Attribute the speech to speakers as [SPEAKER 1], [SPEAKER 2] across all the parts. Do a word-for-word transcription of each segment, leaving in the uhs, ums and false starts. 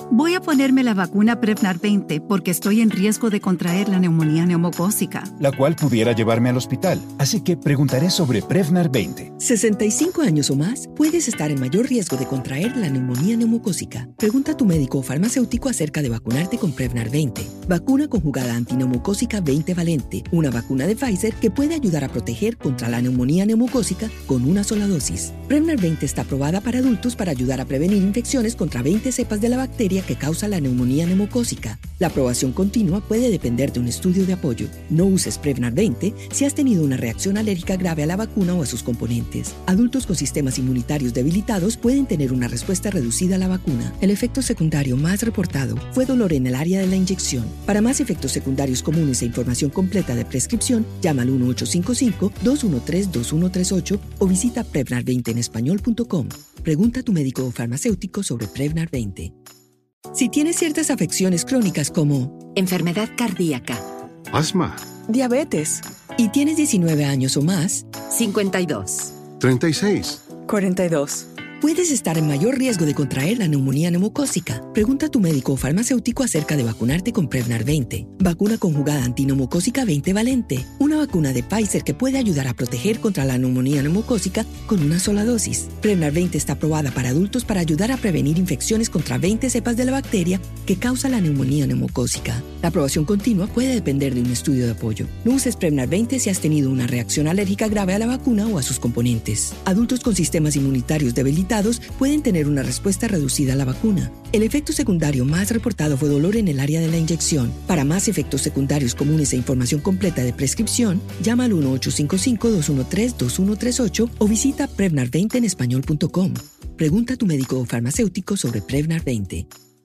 [SPEAKER 1] Voy a ponerme la vacuna Prevnar veinte porque estoy en riesgo de contraer la neumonía neumocócica,
[SPEAKER 2] la cual pudiera llevarme al hospital. Así que preguntaré sobre Prevnar veinte.
[SPEAKER 3] sesenta y cinco años o más, puedes estar en mayor riesgo de contraer la neumonía neumocócica. Pregunta a tu médico o farmacéutico acerca de vacunarte con Prevnar veinte. Vacuna conjugada antineumocócica veinte valente, una vacuna de Pfizer que puede ayudar a proteger contra la neumonía neumocócica con una sola dosis. Prevnar veinte está aprobada para adultos para ayudar a prevenir infecciones contra veinte cepas de la bacteria que causa la neumonía neumocócica. La aprobación continua puede depender de un estudio de apoyo. No uses Prevnar veinte si has tenido una reacción alérgica grave a la vacuna o a sus componentes. Adultos con sistemas inmunitarios debilitados pueden tener una respuesta reducida a la vacuna. El efecto secundario más reportado fue dolor en el área de la inyección. Para más efectos secundarios comunes e información completa de prescripción, llama al uno ocho cinco cinco, dos uno tres, dos uno tres ocho o visita prevnar veinte en español punto com. Pregunta a tu médico o farmacéutico sobre Prevnar veinte. Si tienes ciertas afecciones crónicas como
[SPEAKER 4] enfermedad cardíaca,
[SPEAKER 5] asma,
[SPEAKER 3] diabetes y tienes diecinueve años o más,
[SPEAKER 4] cincuenta y dos,
[SPEAKER 5] treinta y seis,
[SPEAKER 6] cuarenta y dos.
[SPEAKER 3] Puedes estar en mayor riesgo de contraer la neumonía neumocócica. Pregunta a tu médico o farmacéutico acerca de vacunarte con Prevnar veinte. Vacuna conjugada antineumocócica veinte valente. Una vacuna de Pfizer que puede ayudar a proteger contra la neumonía neumocócica con una sola dosis. Prevnar veinte está aprobada para adultos para ayudar a prevenir infecciones contra veinte cepas de la bacteria que causa la neumonía neumocócica. La aprobación continua puede depender de un estudio de apoyo. No uses Prevnar veinte si has tenido una reacción alérgica grave a la vacuna o a sus componentes. Adultos con sistemas inmunitarios debilitados pueden tener una respuesta reducida a la vacuna. El efecto secundario más reportado fue dolor en el área de la inyección. Para más efectos secundarios comunes e información completa de prescripción, llama al uno ocho cinco cinco, dos uno tres, dos uno tres ocho o visita prevnar veinte en español punto com. Pregunta a tu médico o farmacéutico sobre Prevnar veinte.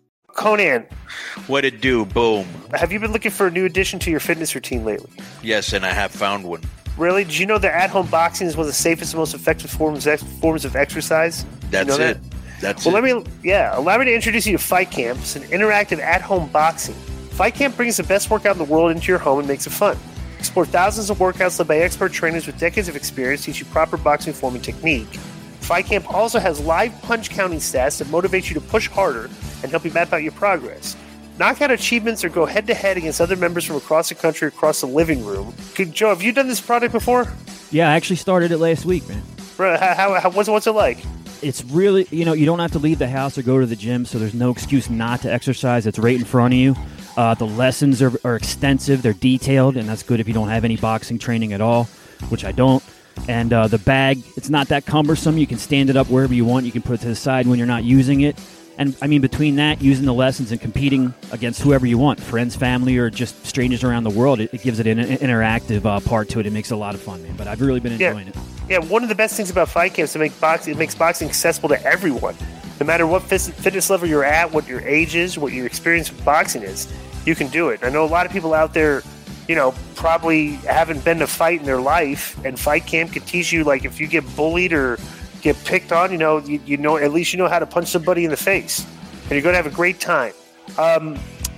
[SPEAKER 7] Conan,
[SPEAKER 8] what it do? Boom.
[SPEAKER 7] Have you been looking for a new addition to your fitness routine lately?
[SPEAKER 8] Yes, and I have found one.
[SPEAKER 7] Really? Did you know that at-home boxing is one of the safest and most effective forms of, forms of exercise?
[SPEAKER 8] That's
[SPEAKER 7] you know
[SPEAKER 8] it.
[SPEAKER 7] That?
[SPEAKER 8] That's
[SPEAKER 7] well,
[SPEAKER 8] it.
[SPEAKER 7] let me, yeah, allow me to introduce you to Fight Camp. It's an interactive at-home boxing. Fight Camp brings the best workout in the world into your home and makes it fun. Explore thousands of workouts led by expert trainers with decades of experience teach you proper boxing form and technique. Fight Camp also has live punch counting stats that motivate you to push harder and help you map out your progress. Knock out achievements or go head-to-head against other members from across the country across the living room. Good, Joe, have you done this product before?
[SPEAKER 9] Yeah, I actually started it last week, man.
[SPEAKER 7] Bro, how, how, how, what's, what's it like?
[SPEAKER 9] It's really, you know, you don't have to leave the house or go to the gym, so there's no excuse not to exercise. It's right in front of you. Uh, the lessons are, are extensive. They're detailed, and that's good if you don't have any boxing training at all, which I don't. And uh, the bag, it's not that cumbersome. You can stand it up wherever you want. You can put it to the side when you're not using it. And, I mean, between that, using the lessons and competing against whoever you want, friends, family, or just strangers around the world, it, it gives it an, an interactive uh, part to it. It makes it a lot of fun, man. But I've really been enjoying
[SPEAKER 7] yeah.
[SPEAKER 9] it.
[SPEAKER 7] Yeah, one of the best things about Fight Camp is to make boxing, it makes boxing accessible to everyone. No matter what fitness level you're at, what your age is, what your experience with boxing is, you can do it. I know a lot of people out there, you know, probably haven't been to fight in their life, and Fight Camp can teach you, like, if you get bullied or get picked on, you know, you, you know, at least you know how to punch somebody in the face. And you're going to have a great time. Um,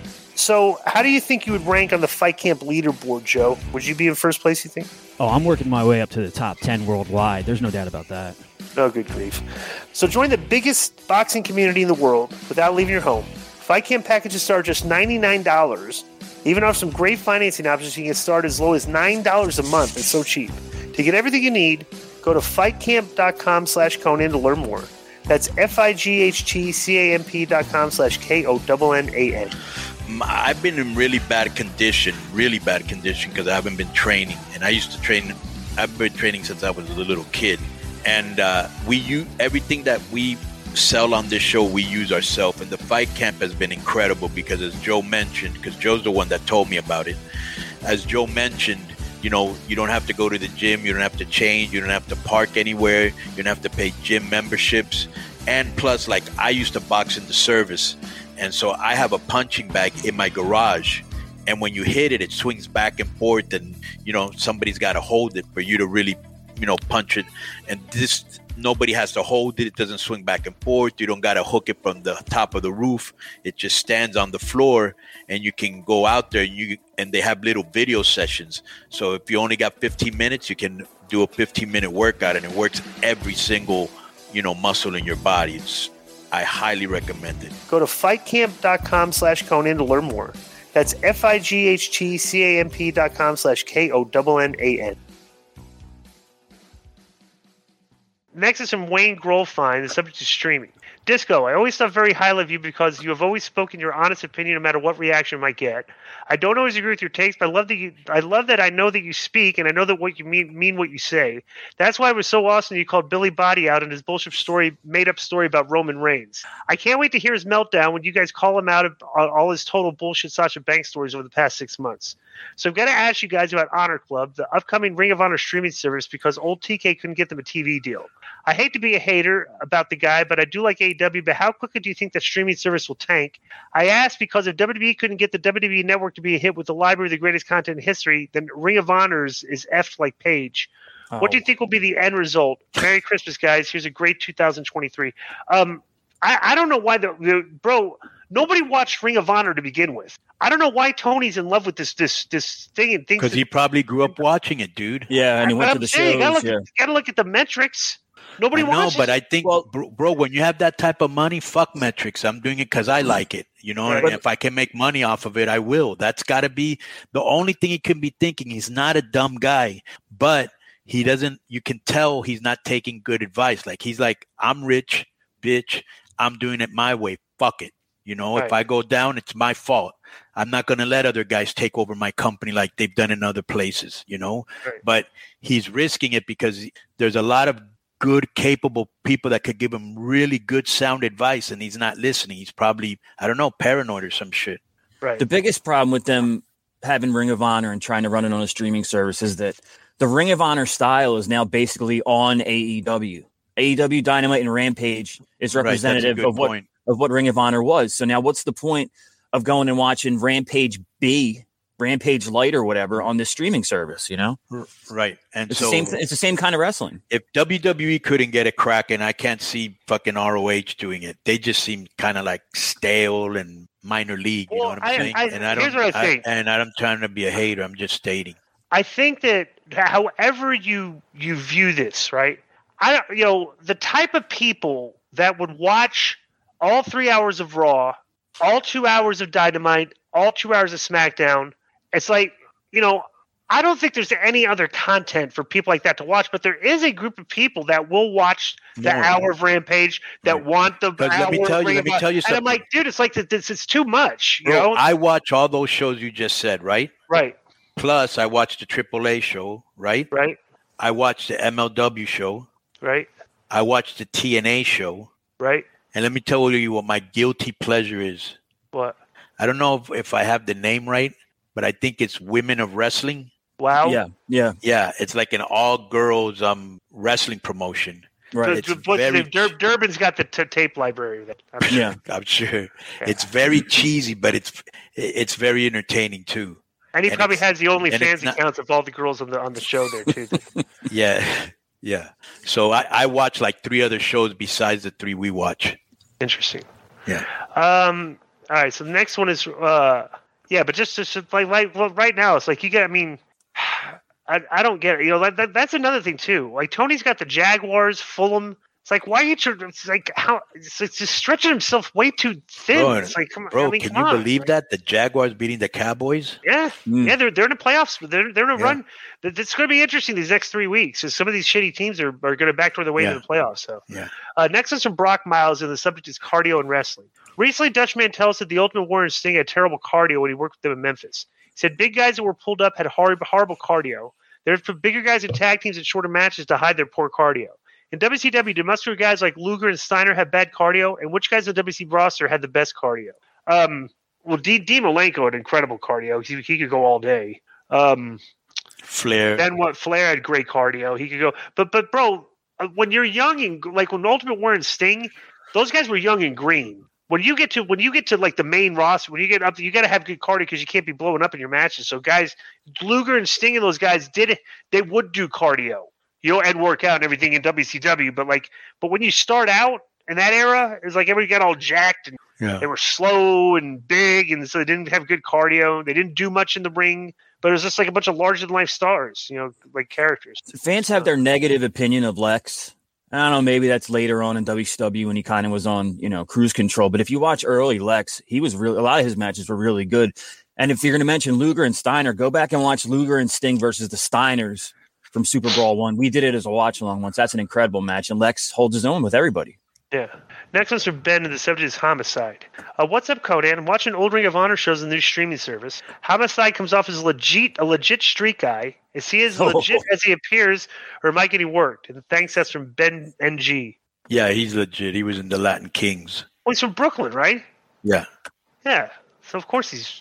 [SPEAKER 7] so how do you think you would rank on the Fight Camp leaderboard, Joe? Would you be in first place, you think?
[SPEAKER 9] Oh, I'm working my way up to the top ten worldwide. There's no doubt about that.
[SPEAKER 7] Oh, good grief. So join the biggest boxing community in the world without leaving your home. Fight Camp packages start just ninety-nine dollars. Even off some great financing options, you can get started as low as nine dollars a month. It's so cheap. To get everything you need, go to fightcamp.com slash Conan to learn more. That's F-I-G-H-T-C-A-M-P dot com slash K-O-N-N-A-N.
[SPEAKER 8] I've been in really bad condition, really bad condition, because I haven't been training. And I used to train, I've been training since I was a little kid. And uh, we use everything that we sell on this show, we use ourselves. And the Fight Camp has been incredible because, as Joe mentioned, because Joe's the one that told me about it, as Joe mentioned, you know, you don't have to go to the gym, you don't have to change, you don't have to park anywhere, you don't have to pay gym memberships. And plus, like, I used to box in the service, and so I have a punching bag in my garage, and when you hit it, it swings back and forth, and, you know, somebody's got to hold it for you to really, you know, punch it. And this, nobody has to hold it. It doesn't swing back and forth. You don't got to hook it from the top of the roof. It just stands on the floor, and you can go out there, and you and they have little video sessions. So if you only got fifteen minutes, you can do a fifteen minute workout, and it works every single, you know, muscle in your body. It's, I highly recommend it.
[SPEAKER 7] Go to fightcamp.com slash Conan to learn more. That's F-I-G-H-T-C-A-M-P dot com slash K-O-N-N-A-N. Next is from Wayne Grolfine. The subject is streaming. Disco, I always thought very highly of you because you have always spoken your honest opinion no matter what reaction you might get. I don't always agree with your takes, but I love that you I love that I know that you speak and I know that what you mean mean what you say. That's why it was so awesome you called Billy Body out in his bullshit story, made up story about Roman Reigns. I can't wait to hear his meltdown when you guys call him out of all his total bullshit Sasha Banks stories over the past six months. So I've got to ask you guys about Honor Club, the upcoming Ring of Honor streaming service, because old T K couldn't get them a T V deal. I hate to be a hater about the guy, but I do like A E W, but how quickly do you think that streaming service will tank? I ask because if W W E couldn't get the W W E Network to be a hit with the library of the greatest content in history, then Ring of Honors is effed like Paige. Oh. What do you think will be the end result? Merry Christmas, guys. Here's a great two thousand twenty-three. Um, I, I don't know why the, the bro. Nobody watched Ring of Honor to begin with. I don't know why Tony's in love with this this this thing and thinks
[SPEAKER 8] because he probably grew up watching it, dude.
[SPEAKER 9] Yeah, and he went to the shows.
[SPEAKER 7] You gotta, look,
[SPEAKER 9] yeah.
[SPEAKER 7] gotta look at the metrics. Nobody
[SPEAKER 8] I know,
[SPEAKER 7] watches.
[SPEAKER 8] but I think, well, bro, bro, when you have that type of money, fuck metrics. I'm doing it because I like it, you know. Right. And if I can make money off of it, I will. That's got to be the only thing he can be thinking. He's not a dumb guy, but he doesn't. You can tell he's not taking good advice. Like he's like, I'm rich, bitch. I'm doing it my way. Fuck it. You know, right. If I go down, it's my fault. I'm not going to let other guys take over my company like they've done in other places, you know. Right. But he's risking it because there's a lot of good, capable people that could give him really good sound advice, and he's not listening. He's probably, I don't know, paranoid or some shit.
[SPEAKER 6] Right. The biggest problem with them having Ring of Honor and trying to run it on a streaming service is that the Ring of Honor style is now basically on A E W. A E W Dynamite and Rampage is representative right, of what point. of what Ring of Honor was. So now what's the point of going and watching Rampage B, Rampage Light or whatever on this streaming service, you know?
[SPEAKER 8] Right. And
[SPEAKER 6] it's
[SPEAKER 8] so
[SPEAKER 6] the same th- it's the same kind of wrestling.
[SPEAKER 8] If W W E couldn't get it cracking, I can't see fucking R O H doing it. They just seem kind of like stale and minor league, you well, know what I'm
[SPEAKER 7] I,
[SPEAKER 8] saying?
[SPEAKER 7] I,
[SPEAKER 8] and I don't
[SPEAKER 7] here's what I think.
[SPEAKER 8] I, and I'm trying to be a hater. I'm just stating.
[SPEAKER 7] I think that however you you view this, right? I don't, you know, the type of people that would watch all three hours of Raw, all two hours of Dynamite, all two hours of SmackDown. It's like, you know, I don't think there's any other content for people like that to watch, but there is a group of people that will watch the no, hour of Rampage that right. want the hour
[SPEAKER 8] let me tell you, let me tell you something.
[SPEAKER 7] And I'm like, dude, it's like this. It's too much. You
[SPEAKER 8] Bro,
[SPEAKER 7] know,
[SPEAKER 8] I watch all those shows you just said, right?
[SPEAKER 7] Right.
[SPEAKER 8] Plus, I watch the triple A show, right?
[SPEAKER 7] Right.
[SPEAKER 8] I watch the M L W show.
[SPEAKER 7] Right.
[SPEAKER 8] I watch the T N A show.
[SPEAKER 7] Right.
[SPEAKER 8] And let me tell you what my guilty pleasure is.
[SPEAKER 7] What?
[SPEAKER 8] I don't know if, if I have the name right, but I think it's Women of Wrestling.
[SPEAKER 7] Wow.
[SPEAKER 6] Yeah. Yeah.
[SPEAKER 8] Yeah. It's like an all-girls um wrestling promotion.
[SPEAKER 6] Right.
[SPEAKER 7] It's very, Dur- Durbin's got the t- tape library. That I'm sure.
[SPEAKER 6] Yeah.
[SPEAKER 8] I'm sure. Yeah. It's very cheesy, but it's it's very entertaining, too.
[SPEAKER 7] And he
[SPEAKER 8] and
[SPEAKER 7] probably has the OnlyFans
[SPEAKER 8] not,
[SPEAKER 7] accounts of all the girls on the on the show there, too.
[SPEAKER 8] Yeah. Yeah. So I, I watch like three other shows besides the three we watch.
[SPEAKER 7] Interesting.
[SPEAKER 8] Yeah.
[SPEAKER 7] Um. All right. So the next one is, uh, yeah, but just, just like, like well, right now, it's like you get, I mean, I, I don't get it. You know, that, that, that's another thing, too. Like, Tony's got the Jaguars, Fulham. It's like, why are you, it's like, how, it's, it's just stretching himself way too thin.
[SPEAKER 8] Bro,
[SPEAKER 7] it's like, come on.
[SPEAKER 8] Bro,
[SPEAKER 7] I mean,
[SPEAKER 8] can
[SPEAKER 7] come
[SPEAKER 8] you
[SPEAKER 7] on.
[SPEAKER 8] believe
[SPEAKER 7] like,
[SPEAKER 8] that? The Jaguars beating the Cowboys?
[SPEAKER 7] Yeah.
[SPEAKER 6] Mm.
[SPEAKER 7] Yeah, they're, they're in the playoffs. They're, they're in a
[SPEAKER 8] Yeah.
[SPEAKER 7] run. It's going to be interesting these next three weeks. So some of these shitty teams are, are going to backdoor their way
[SPEAKER 8] Yeah.
[SPEAKER 7] into the playoffs. So,
[SPEAKER 8] Yeah.
[SPEAKER 7] uh, next is from Brock Miles, and the subject is cardio and wrestling. Recently, Dutch Mantel said the Ultimate Warrior and Sting had terrible cardio when he worked with them in Memphis. He said big guys that were pulled up had horrible, horrible cardio. They're for bigger guys in tag teams and shorter matches to hide their poor cardio. In W C W, do muscular guys like Luger and Steiner have bad cardio? And which guys in the W C roster had the best cardio? Um, well, D. D. Malenko had incredible cardio. He, he could go all day. Um,
[SPEAKER 8] Flair.
[SPEAKER 7] Then what? Flair had great cardio. He could go. But, but bro, when you're young and like when Ultimate Warrior and Sting, those guys were young and green. When you get to when you get to like the main roster, when you get up, you got to have good cardio because you can't be blowing up in your matches. So guys, Luger and Sting and those guys did it. They would do cardio, you know, and work out and everything in W C W. But like, but when you start out in that era, it's like everybody got all jacked and
[SPEAKER 8] Yeah.
[SPEAKER 7] they were slow and big, and so they didn't have good cardio. They didn't do much in the ring, but it was just like a bunch of larger than life stars, you know, like characters.
[SPEAKER 6] Fans have their negative opinion of Lex I don't know, maybe that's later on in W C W when he kind of was on, you know, cruise control. But if you watch early Lex, he was really, a lot of his matches were really good. And if you're going to mention Luger and Steiner, go back and watch Luger and Sting versus the Steiners from Super Brawl one. We did it as a watch along once. That's an incredible match. And Lex holds his own with everybody.
[SPEAKER 7] Yeah. Next one's from Ben, and the subject is Homicide. Uh, what's up, Conan? I'm watching old Ring of Honor shows on the new streaming service. Homicide comes off as a legit, a legit street guy. Is he as legit as he appears, or am I getting worked? And thanks, that's from Ben N G.
[SPEAKER 8] Yeah, he's legit. He was in the Latin Kings.
[SPEAKER 7] Well, he's from Brooklyn, right?
[SPEAKER 8] Yeah.
[SPEAKER 7] Yeah. So of course he's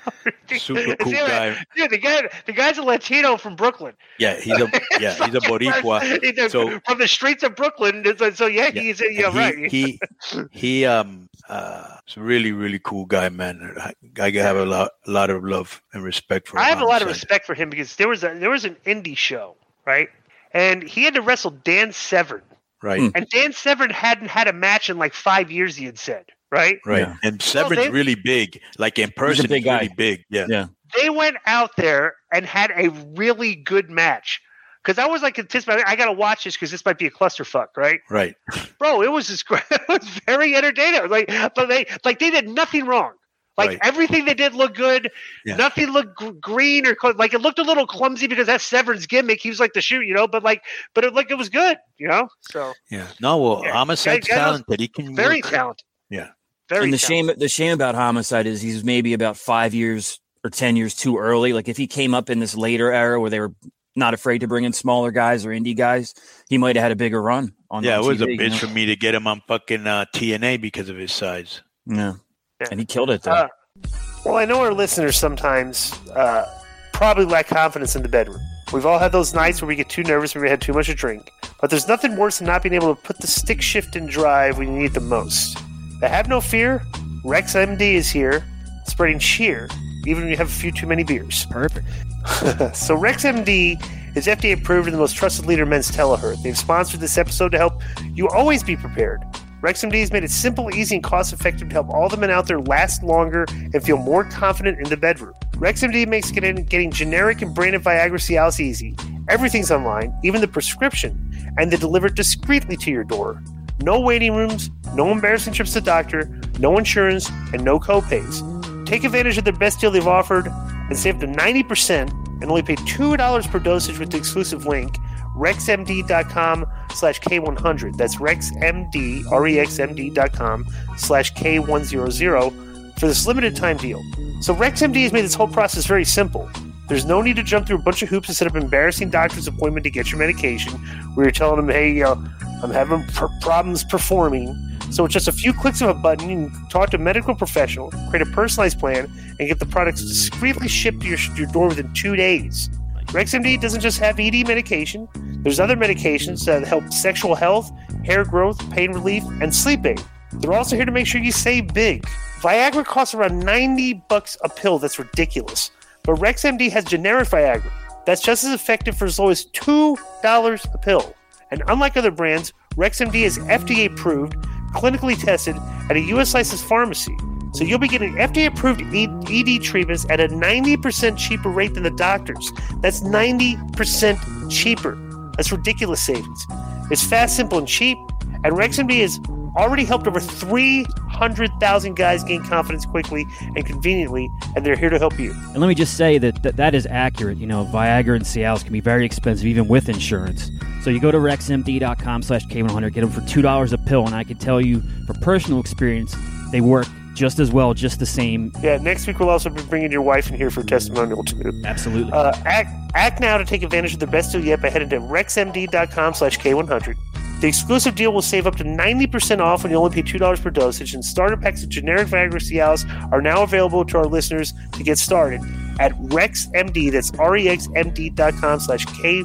[SPEAKER 8] super cool
[SPEAKER 7] yeah,
[SPEAKER 8] guy.
[SPEAKER 7] Yeah, the guy, the guy's a Latino from Brooklyn.
[SPEAKER 8] Yeah, he's a yeah, he's a Boricua.
[SPEAKER 7] He's a,
[SPEAKER 8] so
[SPEAKER 7] from the streets of Brooklyn. So, so yeah,
[SPEAKER 8] yeah,
[SPEAKER 7] he's yeah,
[SPEAKER 8] he,
[SPEAKER 7] right.
[SPEAKER 8] He he um uh, he's a really really cool guy, man. I have a lot a lot of love and respect for him.
[SPEAKER 7] I have a lot of
[SPEAKER 8] Homicide.
[SPEAKER 7] respect for him because there was a there was an indie show, right? And he had to wrestle Dan Severn.
[SPEAKER 8] Right.
[SPEAKER 7] And Dan Severn hadn't had a match in like five years, he had said. Right?
[SPEAKER 8] Right.
[SPEAKER 6] Yeah.
[SPEAKER 8] And Severn's
[SPEAKER 7] well, they,
[SPEAKER 8] really big. Like in person,
[SPEAKER 6] he's, a big
[SPEAKER 8] he's really
[SPEAKER 6] guy.
[SPEAKER 8] big. Yeah.
[SPEAKER 6] Yeah.
[SPEAKER 7] They went out there and had a really good match. Because I was like anticipating, I got to watch this because this might be a clusterfuck, right?
[SPEAKER 8] Right.
[SPEAKER 7] Bro, it was just it was very entertaining. Like, but they like they did nothing wrong. Like
[SPEAKER 8] Right.
[SPEAKER 7] everything they did looked good.
[SPEAKER 8] Yeah.
[SPEAKER 7] Nothing looked g- green or cl- like it looked a little clumsy because that's Severn's gimmick. He was like the shoot, you know. But like, but it like it was good, you know. So
[SPEAKER 8] Yeah. No, well,
[SPEAKER 7] Yeah.
[SPEAKER 8] Homicide's
[SPEAKER 7] Guy- guy knows-
[SPEAKER 8] talented. He can
[SPEAKER 7] very
[SPEAKER 8] work.
[SPEAKER 7] talented.
[SPEAKER 8] Yeah.
[SPEAKER 7] Very
[SPEAKER 6] and the
[SPEAKER 7] talented.
[SPEAKER 6] shame, the shame about Homicide is he's maybe about five years or ten years too early. Like if he came up in this later era where they were not afraid to bring in smaller guys or indie guys, he might have had a bigger run on.
[SPEAKER 8] Yeah,
[SPEAKER 6] on
[SPEAKER 8] it was
[SPEAKER 6] T V,
[SPEAKER 8] a
[SPEAKER 6] you
[SPEAKER 8] bitch
[SPEAKER 6] know?
[SPEAKER 8] for me to get him on fucking uh, T N A because of his size.
[SPEAKER 6] Yeah.
[SPEAKER 7] Yeah.
[SPEAKER 6] And he killed it though.
[SPEAKER 7] Uh, well, I know our listeners sometimes uh, probably lack confidence in the bedroom. We've all had those nights where we get too nervous when we had too much to drink. But there's nothing worse than not being able to put the stick shift in drive when you need it the most. But have no fear. Rex M D is here, spreading cheer, even when you have a few too many beers.
[SPEAKER 9] Perfect.
[SPEAKER 7] So Rex M D is F D A approved and the most trusted leader in men's telehealth. They've sponsored this episode to help you always be prepared. Rex M D has made it simple, easy, and cost-effective to help all the men out there last longer and feel more confident in the bedroom. Rex M D makes getting, getting generic and branded Viagra Cialis easy. Everything's online, even the prescription, and they deliver it discreetly to your door. No waiting rooms, no embarrassing trips to the doctor, no insurance, and no co-pays. Take advantage of the best deal they've offered and save up to ninety percent and only pay two dollars per dosage with the exclusive link, rexmd.com slash K100. That's rexmd, R-E-X-M-D dot com slash K one hundred for this limited time deal. So RexMD has made this whole process very simple. There's no need to jump through a bunch of hoops to set up an embarrassing doctor's appointment to get your medication where you're telling them, hey, you know, I'm having pr- problems performing. So with just a few clicks of a button, you can talk to a medical professional, create a personalized plan, and get the products discreetly shipped to your, your door within two days. RexMD doesn't just have E D medication. There's other medications that help sexual health, hair growth, pain relief, and sleep aid. They're also here to make sure you save big. Viagra costs around ninety bucks a pill. That's ridiculous. But RexMD has generic Viagra that's just as effective for as low as two dollars a pill. And unlike other brands, RexMD is F D A approved, clinically tested at a U S licensed pharmacy. So you'll be getting F D A approved E D treatments at a ninety percent cheaper rate than the doctors. That's ninety percent cheaper. That's ridiculous savings. It's fast, simple, and cheap. And RexMD has already helped over three hundred thousand guys gain confidence quickly and conveniently, and they're here to help you.
[SPEAKER 9] And let me just say that that, that is accurate. You know, Viagra and Cialis can be very expensive, even with insurance. So you go to rexmd.com slash K100, get them for two dollars a pill, and I can tell you, from personal experience, they work just as well, just the same.
[SPEAKER 7] Yeah, next week we'll also be bringing your wife in here for a testimonial, too.
[SPEAKER 9] Absolutely.
[SPEAKER 7] Uh, act, act now to take advantage of the best deal yet by heading to rexmd.com slash K100. The exclusive deal will save up to ninety percent off when you only pay two dollars per dosage, and starter packs of generic Viagra Cialis are now available to our listeners to get started at RexMD. That's rexmd.com slash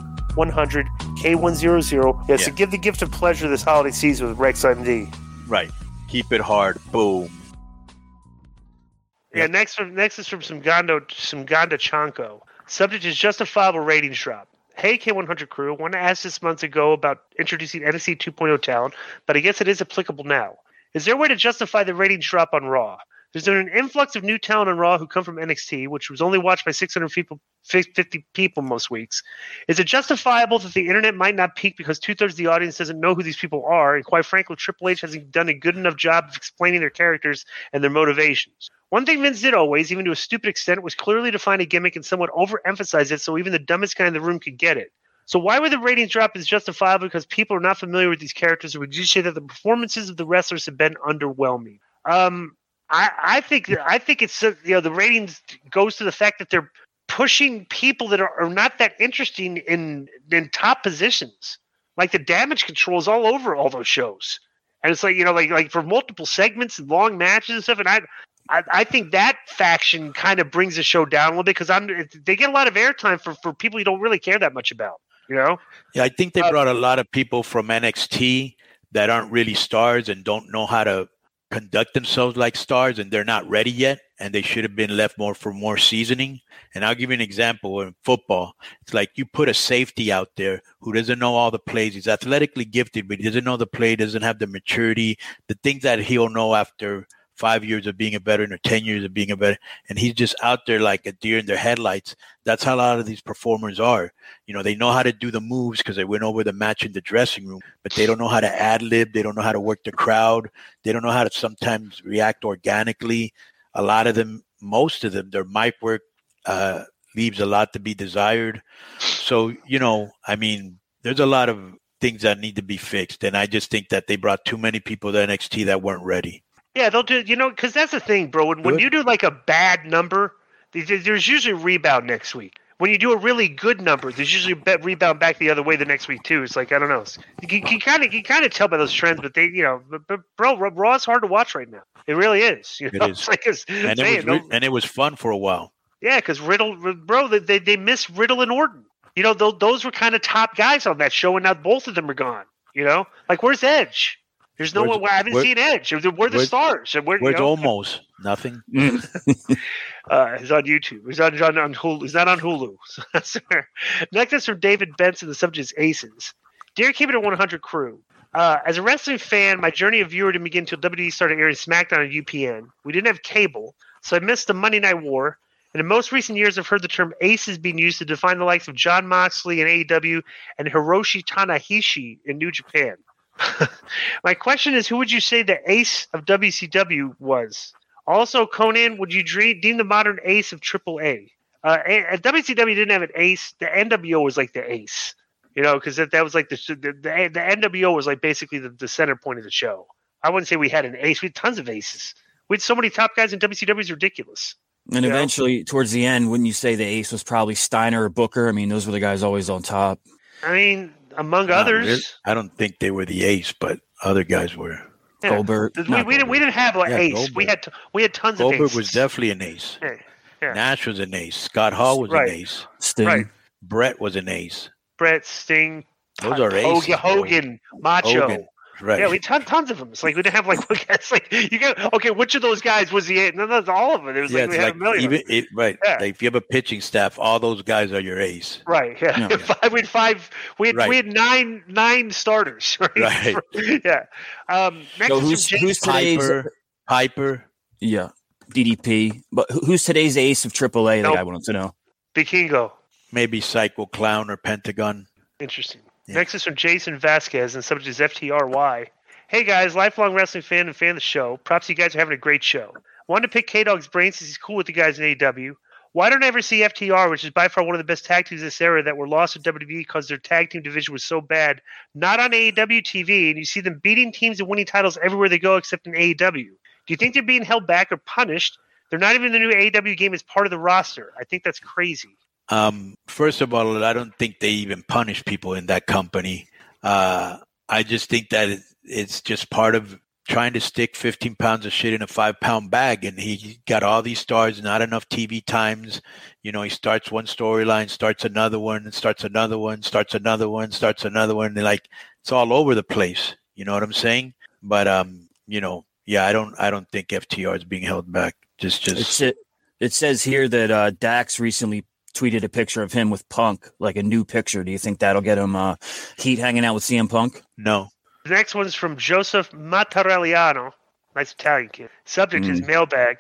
[SPEAKER 7] K100, K one hundred. Yeah,
[SPEAKER 8] Yeah.
[SPEAKER 7] so give the gift of pleasure this holiday season with RexMD.
[SPEAKER 8] Right. Keep it hard. Boom.
[SPEAKER 7] Yeah, next from next is from some Gondo some Gonda Chanko. Subject is justifiable ratings drop. Hey K one hundred crew, want to ask this months ago about introducing N X T two point oh talent, but I guess it is applicable now. Is there a way to justify the ratings drop on Raw? There's been an influx of new talent on Raw who come from N X T, which was only watched by six hundred people, fifty people most weeks. Is it justifiable that the internet might not peak because two-thirds of the audience doesn't know who these people are? And quite frankly, Triple H hasn't done a good enough job of explaining their characters and their motivations. One thing Vince did always, even to a stupid extent, was clearly to find a gimmick and somewhat overemphasize it so even the dumbest guy in the room could get it. So why would the ratings drop is justifiable because people are not familiar with these characters, or would you say that the performances of the wrestlers have been underwhelming? Um, I, I think I think it's uh, you know the ratings goes to the fact that they're pushing people that are, are not that interesting in in top positions. Like the damage control is all over all those shows, and it's like you know like like for multiple segments and long matches and stuff. And I I, I think that faction kind of brings the show down a little bit because I'm they get a lot of airtime for for people you don't really care that much about. You know?
[SPEAKER 8] Yeah, I think they
[SPEAKER 7] uh,
[SPEAKER 8] brought a lot of people from N X T that aren't really stars and don't know how to conduct themselves like stars, and they're not ready yet, and they should have been left more for more seasoning. And I'll give you an example. In football, it's like you put a safety out there who doesn't know all the plays. He's athletically gifted, but he doesn't know the play, doesn't have the maturity, the things that he'll know after five years of being a veteran or ten years of being a veteran, and he's just out there like a deer in their headlights. That's how a lot of these performers are. You know, they know how to do the moves because they went over the match in the dressing room, but they don't know how to ad-lib. They don't know how to work the crowd. They don't know how to sometimes react organically. A lot of them, most of them, their mic work uh, leaves a lot to be desired. So, you know, I mean, there's a lot of things that need to be fixed, and I just think that they brought too many people to N X T that weren't ready.
[SPEAKER 7] Yeah, they'll do, you know, because that's the thing, bro. When, when you do like a bad number, there's usually a rebound next week. When you do a really good number, there's usually a rebound back the other way the next week too. It's like I don't know. You can kind of you kind of tell by those trends, but they, you know, but, but bro, Raw's hard to watch right now. It really is. You know?
[SPEAKER 8] It is,
[SPEAKER 7] it's like it's,
[SPEAKER 8] and,
[SPEAKER 7] saying,
[SPEAKER 8] it was, and it was fun for a while.
[SPEAKER 7] Yeah, because Riddle, bro, they they, they miss Riddle and Orton. You know, those, those were kind of top guys on that show, and now both of them are gone. You know, like where's Edge? There's no
[SPEAKER 8] where's,
[SPEAKER 7] one. I haven't
[SPEAKER 8] where,
[SPEAKER 7] seen Edge. We're the stars. And we're,
[SPEAKER 8] where's
[SPEAKER 7] you know,
[SPEAKER 8] almost nothing?
[SPEAKER 7] uh, he's on YouTube. He's on, on, on Hulu. He's not on Hulu. Next is from David Benson. The subject is Aces. Dear Keep It at one hundred crew. Uh, as a wrestling fan, my journey of viewer didn't begin until W W E started airing SmackDown on U P N. We didn't have cable, so I missed the Monday Night War. And in most recent years, I've heard the term aces being used to define the likes of Jon Moxley in A E W and Hiroshi Tanahashi in New Japan. My question is, who would you say the ace of W C W was? Also, Conan, would you dream, deem the modern ace of Triple A? Uh, a, W C W didn't have an ace. The N W O was like the ace, you know, because that, that was like the the, the the N W O was like basically the, the center point of the show. I wouldn't say we had an ace. We had tons of aces. We had so many top guys in W C W. It's ridiculous.
[SPEAKER 6] And eventually, know? towards the end, wouldn't you say the ace was probably Steiner or Booker? I mean, those were the guys always on top.
[SPEAKER 7] I mean, among
[SPEAKER 8] Not
[SPEAKER 7] others.
[SPEAKER 8] Really. I don't think they were the ace, but other guys were.
[SPEAKER 7] Yeah.
[SPEAKER 6] Goldberg.
[SPEAKER 7] We, we, Goldberg. Didn't, we didn't have an yeah, ace. Goldberg. We had we had tons
[SPEAKER 8] Goldberg
[SPEAKER 7] of aces.
[SPEAKER 8] was definitely an ace.
[SPEAKER 7] Yeah. Yeah.
[SPEAKER 8] Nash was an ace. Scott Hall was
[SPEAKER 7] right.
[SPEAKER 8] an ace.
[SPEAKER 6] Sting.
[SPEAKER 7] Right.
[SPEAKER 8] Brett was an ace.
[SPEAKER 7] Brett, Sting.
[SPEAKER 8] Those are aces.
[SPEAKER 7] Hogan, Hogan Macho.
[SPEAKER 8] Hogan. Right.
[SPEAKER 7] Yeah, we had ton, tons of them. It's like we didn't have like it's like you got okay. Which of those guys was the ace? No, that's all of them. It was
[SPEAKER 8] yeah,
[SPEAKER 7] like we
[SPEAKER 8] like
[SPEAKER 7] had a million.
[SPEAKER 8] Even, it, right. Yeah. Like if you have a pitching staff, all those guys are your ace.
[SPEAKER 7] Right. Yeah. No, yeah. Five, we had five. We had right. we had nine nine starters. Right.
[SPEAKER 8] Right.
[SPEAKER 7] yeah. Um, next
[SPEAKER 6] so who's, who's today's
[SPEAKER 8] Piper? Piper.
[SPEAKER 6] Yeah. D D P. But who's today's ace of Triple A? Nope. That I wanted to know.
[SPEAKER 7] Vikingo.
[SPEAKER 8] Maybe Psycho Clown or Pentagon.
[SPEAKER 7] Interesting. Yeah. Next is from Jason Vasquez, and the subject is F T R Y. Hey guys, lifelong wrestling fan and fan of the show. Props you guys are having a great show. Wanted to pick K-Dog's brains since he's cool with the guys in A E W. Why don't I ever see F T R, which is by far one of the best tag teams of this era, that were lost to W W E because their tag team division was so bad, not on A E W T V, and you see them beating teams and winning titles everywhere they go except in A E W. Do you think they're being held back or punished? They're not even in the new A E W game as part of the roster. I think that's crazy.
[SPEAKER 8] Um, first of all, I don't think they even punish people in that company. Uh, I just think that it, it's just part of trying to stick fifteen pounds of shit in a five pound bag. And he got all these stars, not enough T V times. You know, he starts one storyline, starts another one, starts another one, starts another one, starts another one. And like, it's all over the place. You know what I'm saying? But, um, you know, yeah, I don't, I don't think F T R is being held back. Just, just.
[SPEAKER 6] It's, it, it says here that uh, Dax recently tweeted a picture of him with Punk, like a new picture. Do you think that'll get him uh, heat hanging out with C M Punk?
[SPEAKER 8] No.
[SPEAKER 7] The next one's from Joseph Mattarelliano. Nice Italian kid. Subject mm. is mailbag.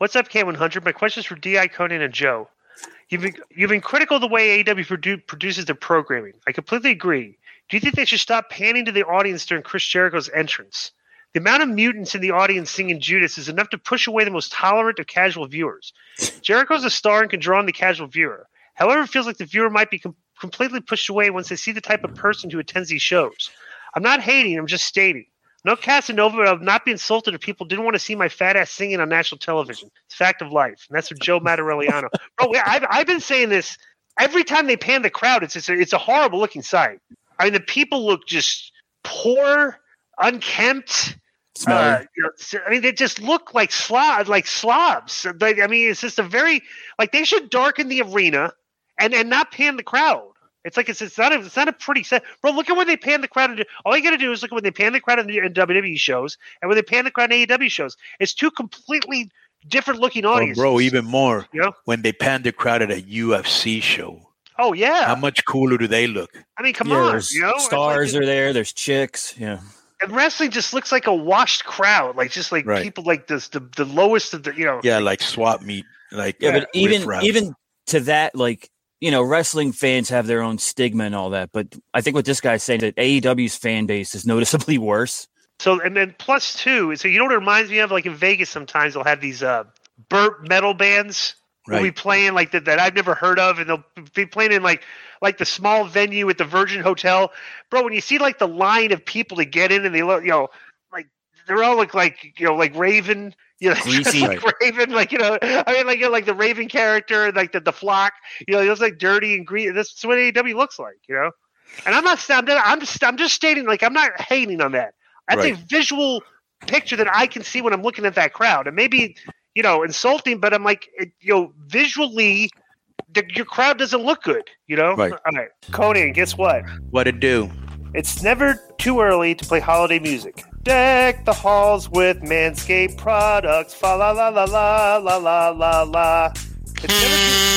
[SPEAKER 7] What's up, K one hundred? My question is for D I, Conan, and Joe. You've been, you've been critical of the way A E W produ- produces their programming. I completely agree. Do you think they should stop panning to the audience during Chris Jericho's entrance? The amount of mutants in the audience singing Judas is enough to push away the most tolerant of casual viewers. Jericho's a star and can draw in the casual viewer. However, it feels like the viewer might be com- completely pushed away once they see the type of person who attends these shows. I'm not hating, I'm just stating. No Casanova, but I would not be insulted if people didn't want to see my fat ass singing on national television. It's a fact of life. And that's what Joe Matarelliano. Bro, I've, I've been saying this every time they pan the crowd. It's, it's, a, it's a horrible looking sight. I mean, the people look just poor, unkempt. Uh, you know, I mean, they just look like slob, like slobs. I mean, it's just a very like they should darken the arena and, and not pan the crowd. It's like it's it's not a it's not a pretty set. Bro, look at when they pan the crowd. All you got to do is look at when they pan the crowd in, the, in W W E shows and when they pan the crowd in A E W shows. It's two completely different looking audiences.
[SPEAKER 8] Oh, bro, even more.
[SPEAKER 7] You know? When
[SPEAKER 8] they pan the crowd at a U F C show.
[SPEAKER 7] Oh yeah.
[SPEAKER 8] How much cooler do they look?
[SPEAKER 7] I mean, come
[SPEAKER 6] yeah,
[SPEAKER 7] on. You know?
[SPEAKER 6] Stars
[SPEAKER 7] like,
[SPEAKER 6] are there. There's chicks. Yeah.
[SPEAKER 7] And wrestling just looks like a washed crowd, like just like right. people like this, the the lowest of the, you know.
[SPEAKER 8] Yeah, like swap meet, like
[SPEAKER 6] yeah.
[SPEAKER 8] Uh,
[SPEAKER 6] but even even to that, like you know, wrestling fans have their own stigma and all that. But I think what this guy's saying that A E W's fan base is noticeably worse.
[SPEAKER 7] So and then plus two, so you know what it reminds me of? Like in Vegas, sometimes they'll have these uh, burp metal bands. Right. Will be playing like that that I've never heard of, and they'll be playing in like like the small venue at the Virgin Hotel, bro. When you see like the line of people to get in, and they look, you know, like they're all look like you know like Raven, you know,
[SPEAKER 6] greasy,
[SPEAKER 7] like Raven, like you know, I mean, like you know, like the Raven character, like the the flock, you know, it looks like dirty and green. That's what A E W looks like, you know. And I'm not, I'm, I'm just, I'm just stating, like I'm not hating on that. That's right. A visual picture that I can see when I'm looking at that crowd, and maybe. You know, insulting, but I'm like, it, you know, visually, the, your crowd doesn't look good, you know?
[SPEAKER 8] Right.
[SPEAKER 7] All right. Conan, guess what?
[SPEAKER 8] What it do?
[SPEAKER 7] It's never too early to play holiday music. Deck the halls with Manscaped products. Fa la la la la la la la la. It's never,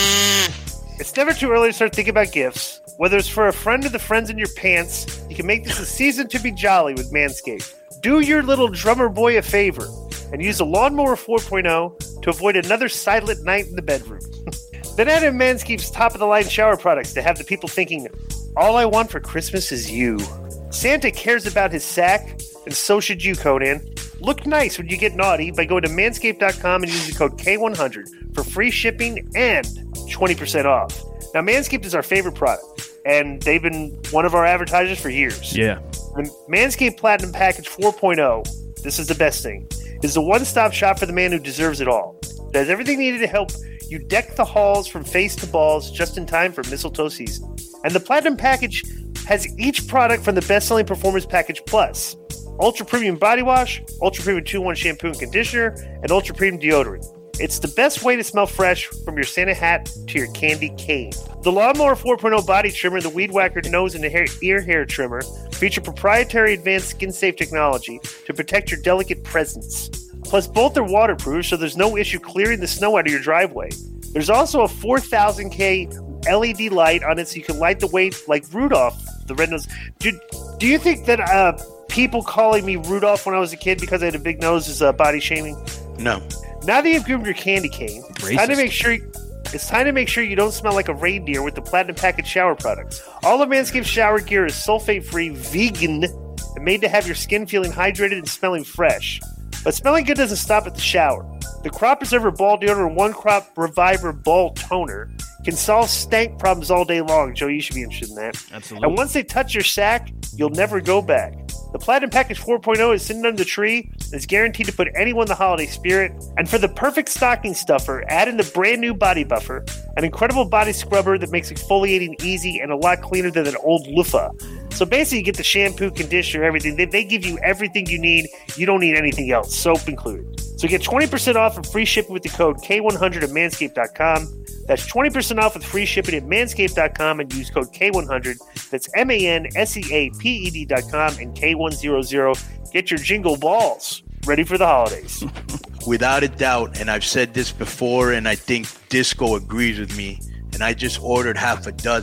[SPEAKER 7] too, it's never too early to start thinking about gifts. Whether it's for a friend or the friends in your pants, you can make this a season to be jolly with Manscaped. Do your little drummer boy a favor and use the Lawnmower four point oh to avoid another silent night in the bedroom. Then add in Manscaped's top-of-the-line shower products to have the people thinking, all I want for Christmas is you. Santa cares about his sack, and so should you, Conan. Look nice when you get naughty by going to manscaped dot com and use the code K one hundred for free shipping and twenty percent off. Now, Manscaped is our favorite product, and they've been one of our advertisers for years.
[SPEAKER 9] Yeah.
[SPEAKER 7] The Manscaped Platinum Package four point oh, this is the best thing, is the one-stop shop for the man who deserves it all. It has everything needed to help you deck the halls from face to balls just in time for mistletoe season. And the Platinum Package has each product from the best-selling Performance Package Plus. Ultra Premium Body Wash, Ultra Premium two in one Shampoo and Conditioner, and Ultra Premium Deodorant. It's the best way to smell fresh from your Santa hat to your candy cane. The Lawnmower four point oh Body Trimmer, the Weed Whacker Nose and hair, Ear Hair Trimmer feature proprietary advanced skin-safe technology to protect your delicate presence. Plus, both are waterproof, so there's no issue clearing the snow out of your driveway. There's also a four thousand K L E D light on it so you can light the way like Rudolph, the red nose. Do, do you think that uh, people calling me Rudolph when I was a kid because I had a big nose is uh, body shaming?
[SPEAKER 8] No.
[SPEAKER 7] Now that you've groomed your candy cane, it's time to make sure you, it's time to make sure you don't smell like a reindeer with the Platinum Package shower products. All of Manscaped shower gear is sulfate-free, vegan, and made to have your skin feeling hydrated and smelling fresh. But smelling good doesn't stop at the shower. The Crop Preserver Ball Deodorant and One Crop Reviver Ball Toner can solve stank problems all day long. Joe, you should be interested in that.
[SPEAKER 9] Absolutely.
[SPEAKER 7] And once they touch your sack, you'll never go back. The Platinum Package four point oh is sitting under the tree and is guaranteed to put anyone in the holiday spirit. And for the perfect stocking stuffer, add in the brand new Body Buffer, an incredible body scrubber that makes exfoliating easy and a lot cleaner than an old loofah. So basically, you get the shampoo, conditioner, everything. They, they give you everything you need. You don't need anything else, soap included. So get twenty percent off and free shipping with the code K one hundred at manscaped dot com. That's twenty percent off with free shipping at manscaped dot com and use code K one hundred. That's M A N S E A P E D dot com and K one hundred. Get your jingle balls ready for the holidays.
[SPEAKER 8] Without a doubt, and I've said this before, and I think Disco agrees with me, and I just ordered half a dozen.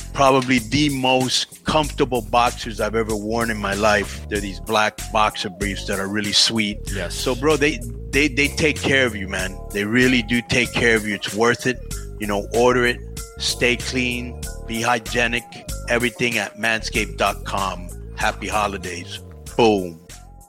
[SPEAKER 8] probably the most comfortable boxers I've ever worn in my life. They're these black boxer briefs that are really sweet.
[SPEAKER 9] Yes.
[SPEAKER 8] So, bro, they, they, they take care of you, man. They really do take care of you. It's worth it. You know, order it. Stay clean. Be hygienic. Everything at manscaped dot com. Happy holidays. Boom.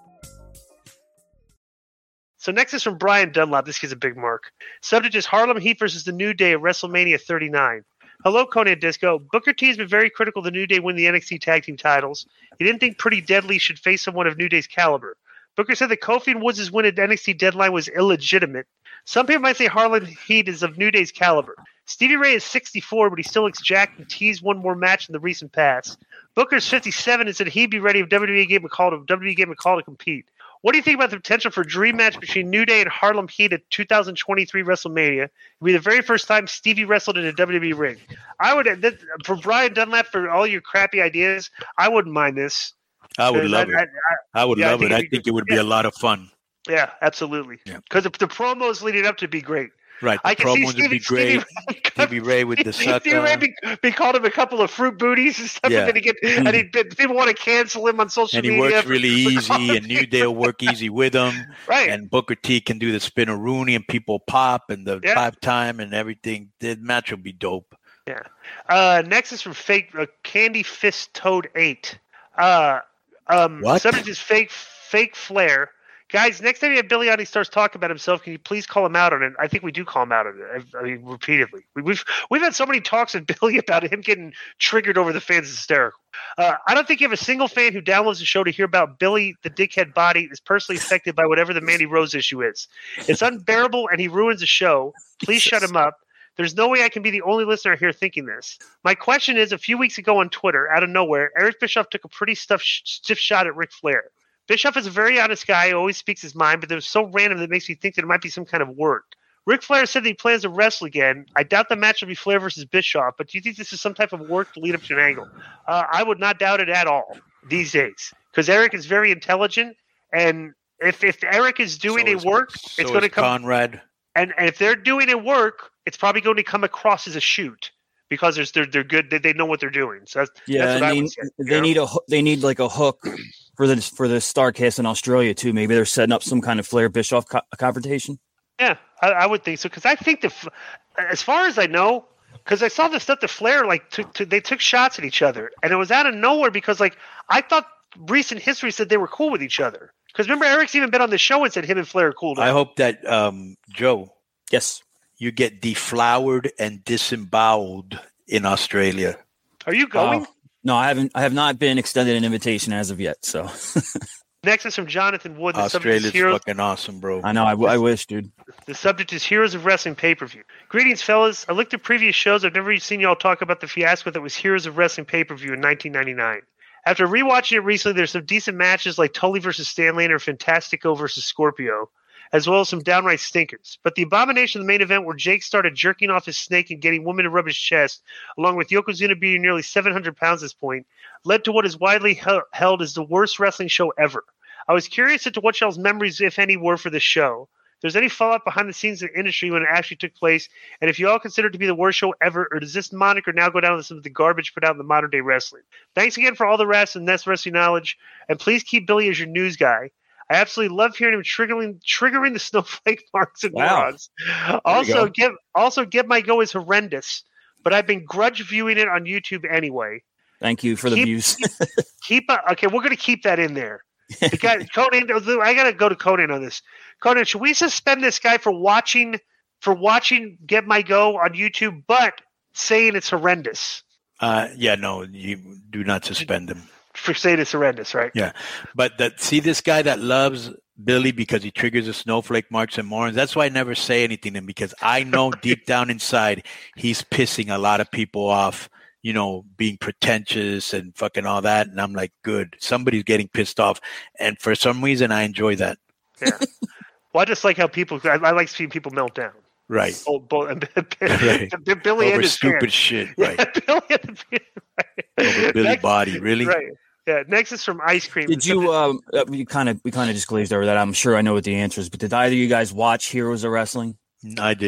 [SPEAKER 7] So next is from Brian Dunlap. This kid's a big mark. Subject is Harlem Heat versus the New Day at WrestleMania thirty-nine. Hello, Conan Disco. Booker T has been very critical of the New Day win the N X T Tag Team titles. He didn't think Pretty Deadly should face someone of New Day's caliber. Booker said that Kofi and Woods' win at N X T Deadline was illegitimate. Some people might say Harlem Heat is of New Day's caliber. Stevie Ray is sixty-four, but he still looks jacked and teased one more match in the recent past. Booker's fifty-seven and said he'd be ready if W W E gave him a call to, W W E gave him a call to compete. What do you think about the potential for a dream match between New Day and Harlem Heat at two thousand twenty-three WrestleMania? It would be the very first time Stevie wrestled in a W W E ring. I would, that, for Brian Dunlap, for all your crappy ideas, I wouldn't mind this.
[SPEAKER 8] I would love
[SPEAKER 7] I,
[SPEAKER 8] it. I, I, I would
[SPEAKER 7] yeah,
[SPEAKER 8] love
[SPEAKER 7] I
[SPEAKER 8] it. I think it would be
[SPEAKER 7] yeah.
[SPEAKER 8] a lot of fun.
[SPEAKER 7] Yeah, absolutely. Because yeah. the, the promos leading up to be great.
[SPEAKER 8] Right. The
[SPEAKER 7] I can
[SPEAKER 8] promos
[SPEAKER 7] see
[SPEAKER 8] would
[SPEAKER 7] Stevie,
[SPEAKER 8] be great. Stevie Ray with the sucker.
[SPEAKER 7] Stevie Ray be, be called him a couple of fruit booties and stuff.
[SPEAKER 8] Yeah.
[SPEAKER 7] And, get, and he, people want to cancel him on social
[SPEAKER 8] media. And he
[SPEAKER 7] media.
[SPEAKER 8] works really easy, and New Day will work easy with him.
[SPEAKER 7] Right.
[SPEAKER 8] And Booker T can do the spinneroonie, and people pop, and the
[SPEAKER 7] yeah.
[SPEAKER 8] five time, and everything. The match will be dope.
[SPEAKER 7] Yeah. Uh, next is from Fake uh, Candy Fist Toad eight. Uh, um,
[SPEAKER 8] what?
[SPEAKER 7] Subject is Fake Fake Flair. Guys, next time you have Billy on, he starts talking about himself. Can you please call him out on it? I think we do call him out on it. I mean, repeatedly. We, we've we've had so many talks with Billy about him getting triggered over the fans is hysterical. Uh, I don't think you have a single fan who downloads the show to hear about Billy the Dickhead Body is personally affected by whatever the Mandy Rose issue is. It's unbearable, and he ruins the show. Please shut him up. There's no way I can be the only listener here thinking this. My question is, a few weeks ago on Twitter, out of nowhere, Eric Bischoff took a pretty stuff, stiff shot at Ric Flair. Bischoff is a very honest guy who always speaks his mind, but it was so random that it makes me think that it might be some kind of work. Ric Flair said that he plans to wrestle again. I doubt the match will be Flair versus Bischoff, but do you think this is some type of work to lead up to an angle? Uh, I would not doubt it at all these days, because Eric is very intelligent, and if if Eric is doing
[SPEAKER 8] so
[SPEAKER 7] a
[SPEAKER 8] is,
[SPEAKER 7] work,
[SPEAKER 8] so
[SPEAKER 7] it's going to come.
[SPEAKER 8] Conrad.
[SPEAKER 7] And, and if they're doing a work, it's probably going to come across as a shoot. Because there's, they're they're good, they, they know what they're doing. So that's,
[SPEAKER 6] yeah,
[SPEAKER 7] that's what I
[SPEAKER 6] need,
[SPEAKER 7] would say.
[SPEAKER 6] They
[SPEAKER 7] know?
[SPEAKER 6] need a they need like a hook for the for the Starcast in Australia too. Maybe they're setting up some kind of Flair Bischoff co- confrontation.
[SPEAKER 7] Yeah, I, I would think so. Because I think the, as far as I know, because I saw the stuff that Flair like took, to, they took shots at each other, and it was out of nowhere. Because like I thought recent history said they were cool with each other. Because remember, Eric's even been on the show and said him and Flair are cool. Now.
[SPEAKER 8] I hope that um, Joe,
[SPEAKER 6] yes,
[SPEAKER 8] you get deflowered and disemboweled in Australia.
[SPEAKER 7] Are you going?
[SPEAKER 6] Uh, no, I haven't. I have not been extended an invitation as of yet. So
[SPEAKER 7] next is from Jonathan Wood. The
[SPEAKER 8] Australia's
[SPEAKER 7] Heroes.
[SPEAKER 8] fucking awesome, bro.
[SPEAKER 6] I know. I, I wish, dude.
[SPEAKER 7] The subject is Heroes of Wrestling pay-per-view. Greetings, fellas. I looked at previous shows. I've never seen y'all talk about the fiasco that was Heroes of Wrestling pay-per-view in nineteen ninety-nine. After rewatching it recently, there's some decent matches like Tully versus Stanley or Fantastico versus Scorpio, as well as some downright stinkers. But the abomination of the main event where Jake started jerking off his snake and getting women to rub his chest, along with Yokozuna being nearly seven hundred pounds at this point, led to what is widely he- held as the worst wrestling show ever. I was curious as to what y'all's memories, if any, were for this show. If there's any fallout behind the scenes of the industry when it actually took place, and if you all consider it to be the worst show ever, or does this moniker now go down with some of the garbage put out in the modern day wrestling? Thanks again for all the rest and Nest wrestling knowledge, and please keep Billy as your news guy. I absolutely love hearing him triggering triggering the snowflake marks and
[SPEAKER 6] wow.
[SPEAKER 7] morons. Also, get also get my go is horrendous, but I've been grudge viewing it on YouTube anyway.
[SPEAKER 6] Thank you for the
[SPEAKER 7] keep,
[SPEAKER 6] views.
[SPEAKER 7] keep uh, okay, we're gonna keep that in there. The guy, Conan, I gotta go to Conan on this. Conan, should we suspend this guy for watching for watching Get My Go on YouTube, but saying it's horrendous?
[SPEAKER 8] Uh, yeah, no, you do not suspend him.
[SPEAKER 7] For saying it's horrendous, right?
[SPEAKER 8] Yeah. But that see this guy that loves Billy because he triggers the snowflake marks and morons. That's why I never say anything to him, because I know deep down inside he's pissing a lot of people off, you know, being pretentious and fucking all that. And I'm like, good. Somebody's getting pissed off. And for some reason I enjoy that.
[SPEAKER 7] Yeah. Well, I just like how people I, I like seeing people melt down.
[SPEAKER 8] Right.
[SPEAKER 7] Oh, both,
[SPEAKER 8] right.
[SPEAKER 7] Billy
[SPEAKER 8] Over
[SPEAKER 7] and his
[SPEAKER 8] stupid
[SPEAKER 7] fans.
[SPEAKER 8] shit.
[SPEAKER 7] Yeah,
[SPEAKER 8] Right.
[SPEAKER 7] Billy and the, right.
[SPEAKER 8] Over Billy
[SPEAKER 7] Next,
[SPEAKER 8] Body. Really?
[SPEAKER 7] Right. Yeah. Next is from Ice Cream.
[SPEAKER 6] Did you? Um, we kind of we kind of just glazed over that. I'm sure I know what the answer is, but did either of you guys watch Heroes of Wrestling?
[SPEAKER 8] I did not.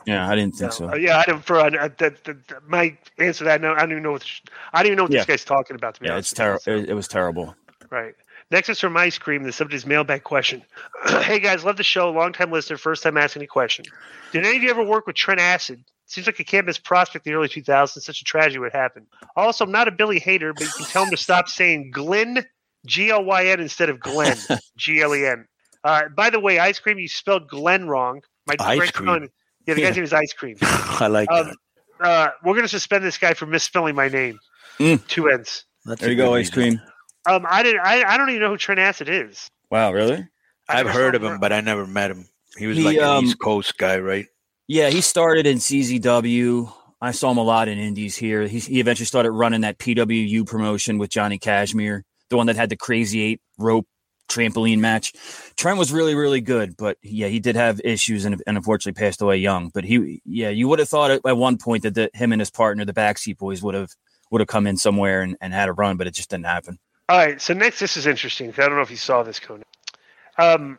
[SPEAKER 6] Yeah, I didn't think
[SPEAKER 7] No.
[SPEAKER 6] so.
[SPEAKER 7] Uh, yeah, I didn't. For uh, that, that, that, my answer to that, no, I don't even know what the, I don't even know what
[SPEAKER 6] Yeah.
[SPEAKER 7] this guy's talking about. To be
[SPEAKER 6] Yeah,
[SPEAKER 7] honest,
[SPEAKER 6] it's terrible. It, it was terrible.
[SPEAKER 7] Right. Next is from Ice Cream. The subject is mailbag question. Hey guys, love the show. Long time listener, first time asking a question. Did any of you ever work with Trent Acid? Seems like a campus prospect in the early two thousands. Such a tragedy what happened. Also, I'm not a Billy hater, but you can tell him to stop saying Glenn, G L Y N, instead of Glenn, G L E N. Uh, by the way, Ice Cream, you spelled Glenn wrong. My
[SPEAKER 8] Ice
[SPEAKER 7] great
[SPEAKER 8] Cream.
[SPEAKER 7] son- yeah, the guy's name is Ice Cream.
[SPEAKER 8] I like
[SPEAKER 7] Um,
[SPEAKER 8] that.
[SPEAKER 7] uh, we're going to suspend this guy for misspelling my name.
[SPEAKER 6] Mm.
[SPEAKER 7] Two N's.
[SPEAKER 8] That's
[SPEAKER 6] There
[SPEAKER 8] a
[SPEAKER 6] you go,
[SPEAKER 8] good
[SPEAKER 6] Ice
[SPEAKER 8] reason.
[SPEAKER 6] Cream.
[SPEAKER 7] Um, I didn't. I, I don't even know who Trent Acid is.
[SPEAKER 6] Wow, really?
[SPEAKER 7] I
[SPEAKER 8] I've
[SPEAKER 7] never
[SPEAKER 8] heard
[SPEAKER 7] saw
[SPEAKER 8] of him, but I never met him. He was
[SPEAKER 6] He,
[SPEAKER 8] like an
[SPEAKER 6] um,
[SPEAKER 8] East Coast guy, right?
[SPEAKER 6] Yeah, he started in C Z W. I saw him a lot in indies here. He, he eventually started running that P W U promotion with Johnny Cashmere, the one that had the Crazy Eight rope trampoline match. Trent was really, really good, but yeah, he did have issues and, and unfortunately passed away young. But he, yeah, you would have thought at, at one point that the, him and his partner, the Backseat Boys, would have would have come in somewhere and, and had a run, but it just didn't happen.
[SPEAKER 7] All right. So next, this is interesting. I don't know if you saw this, Conan. Um,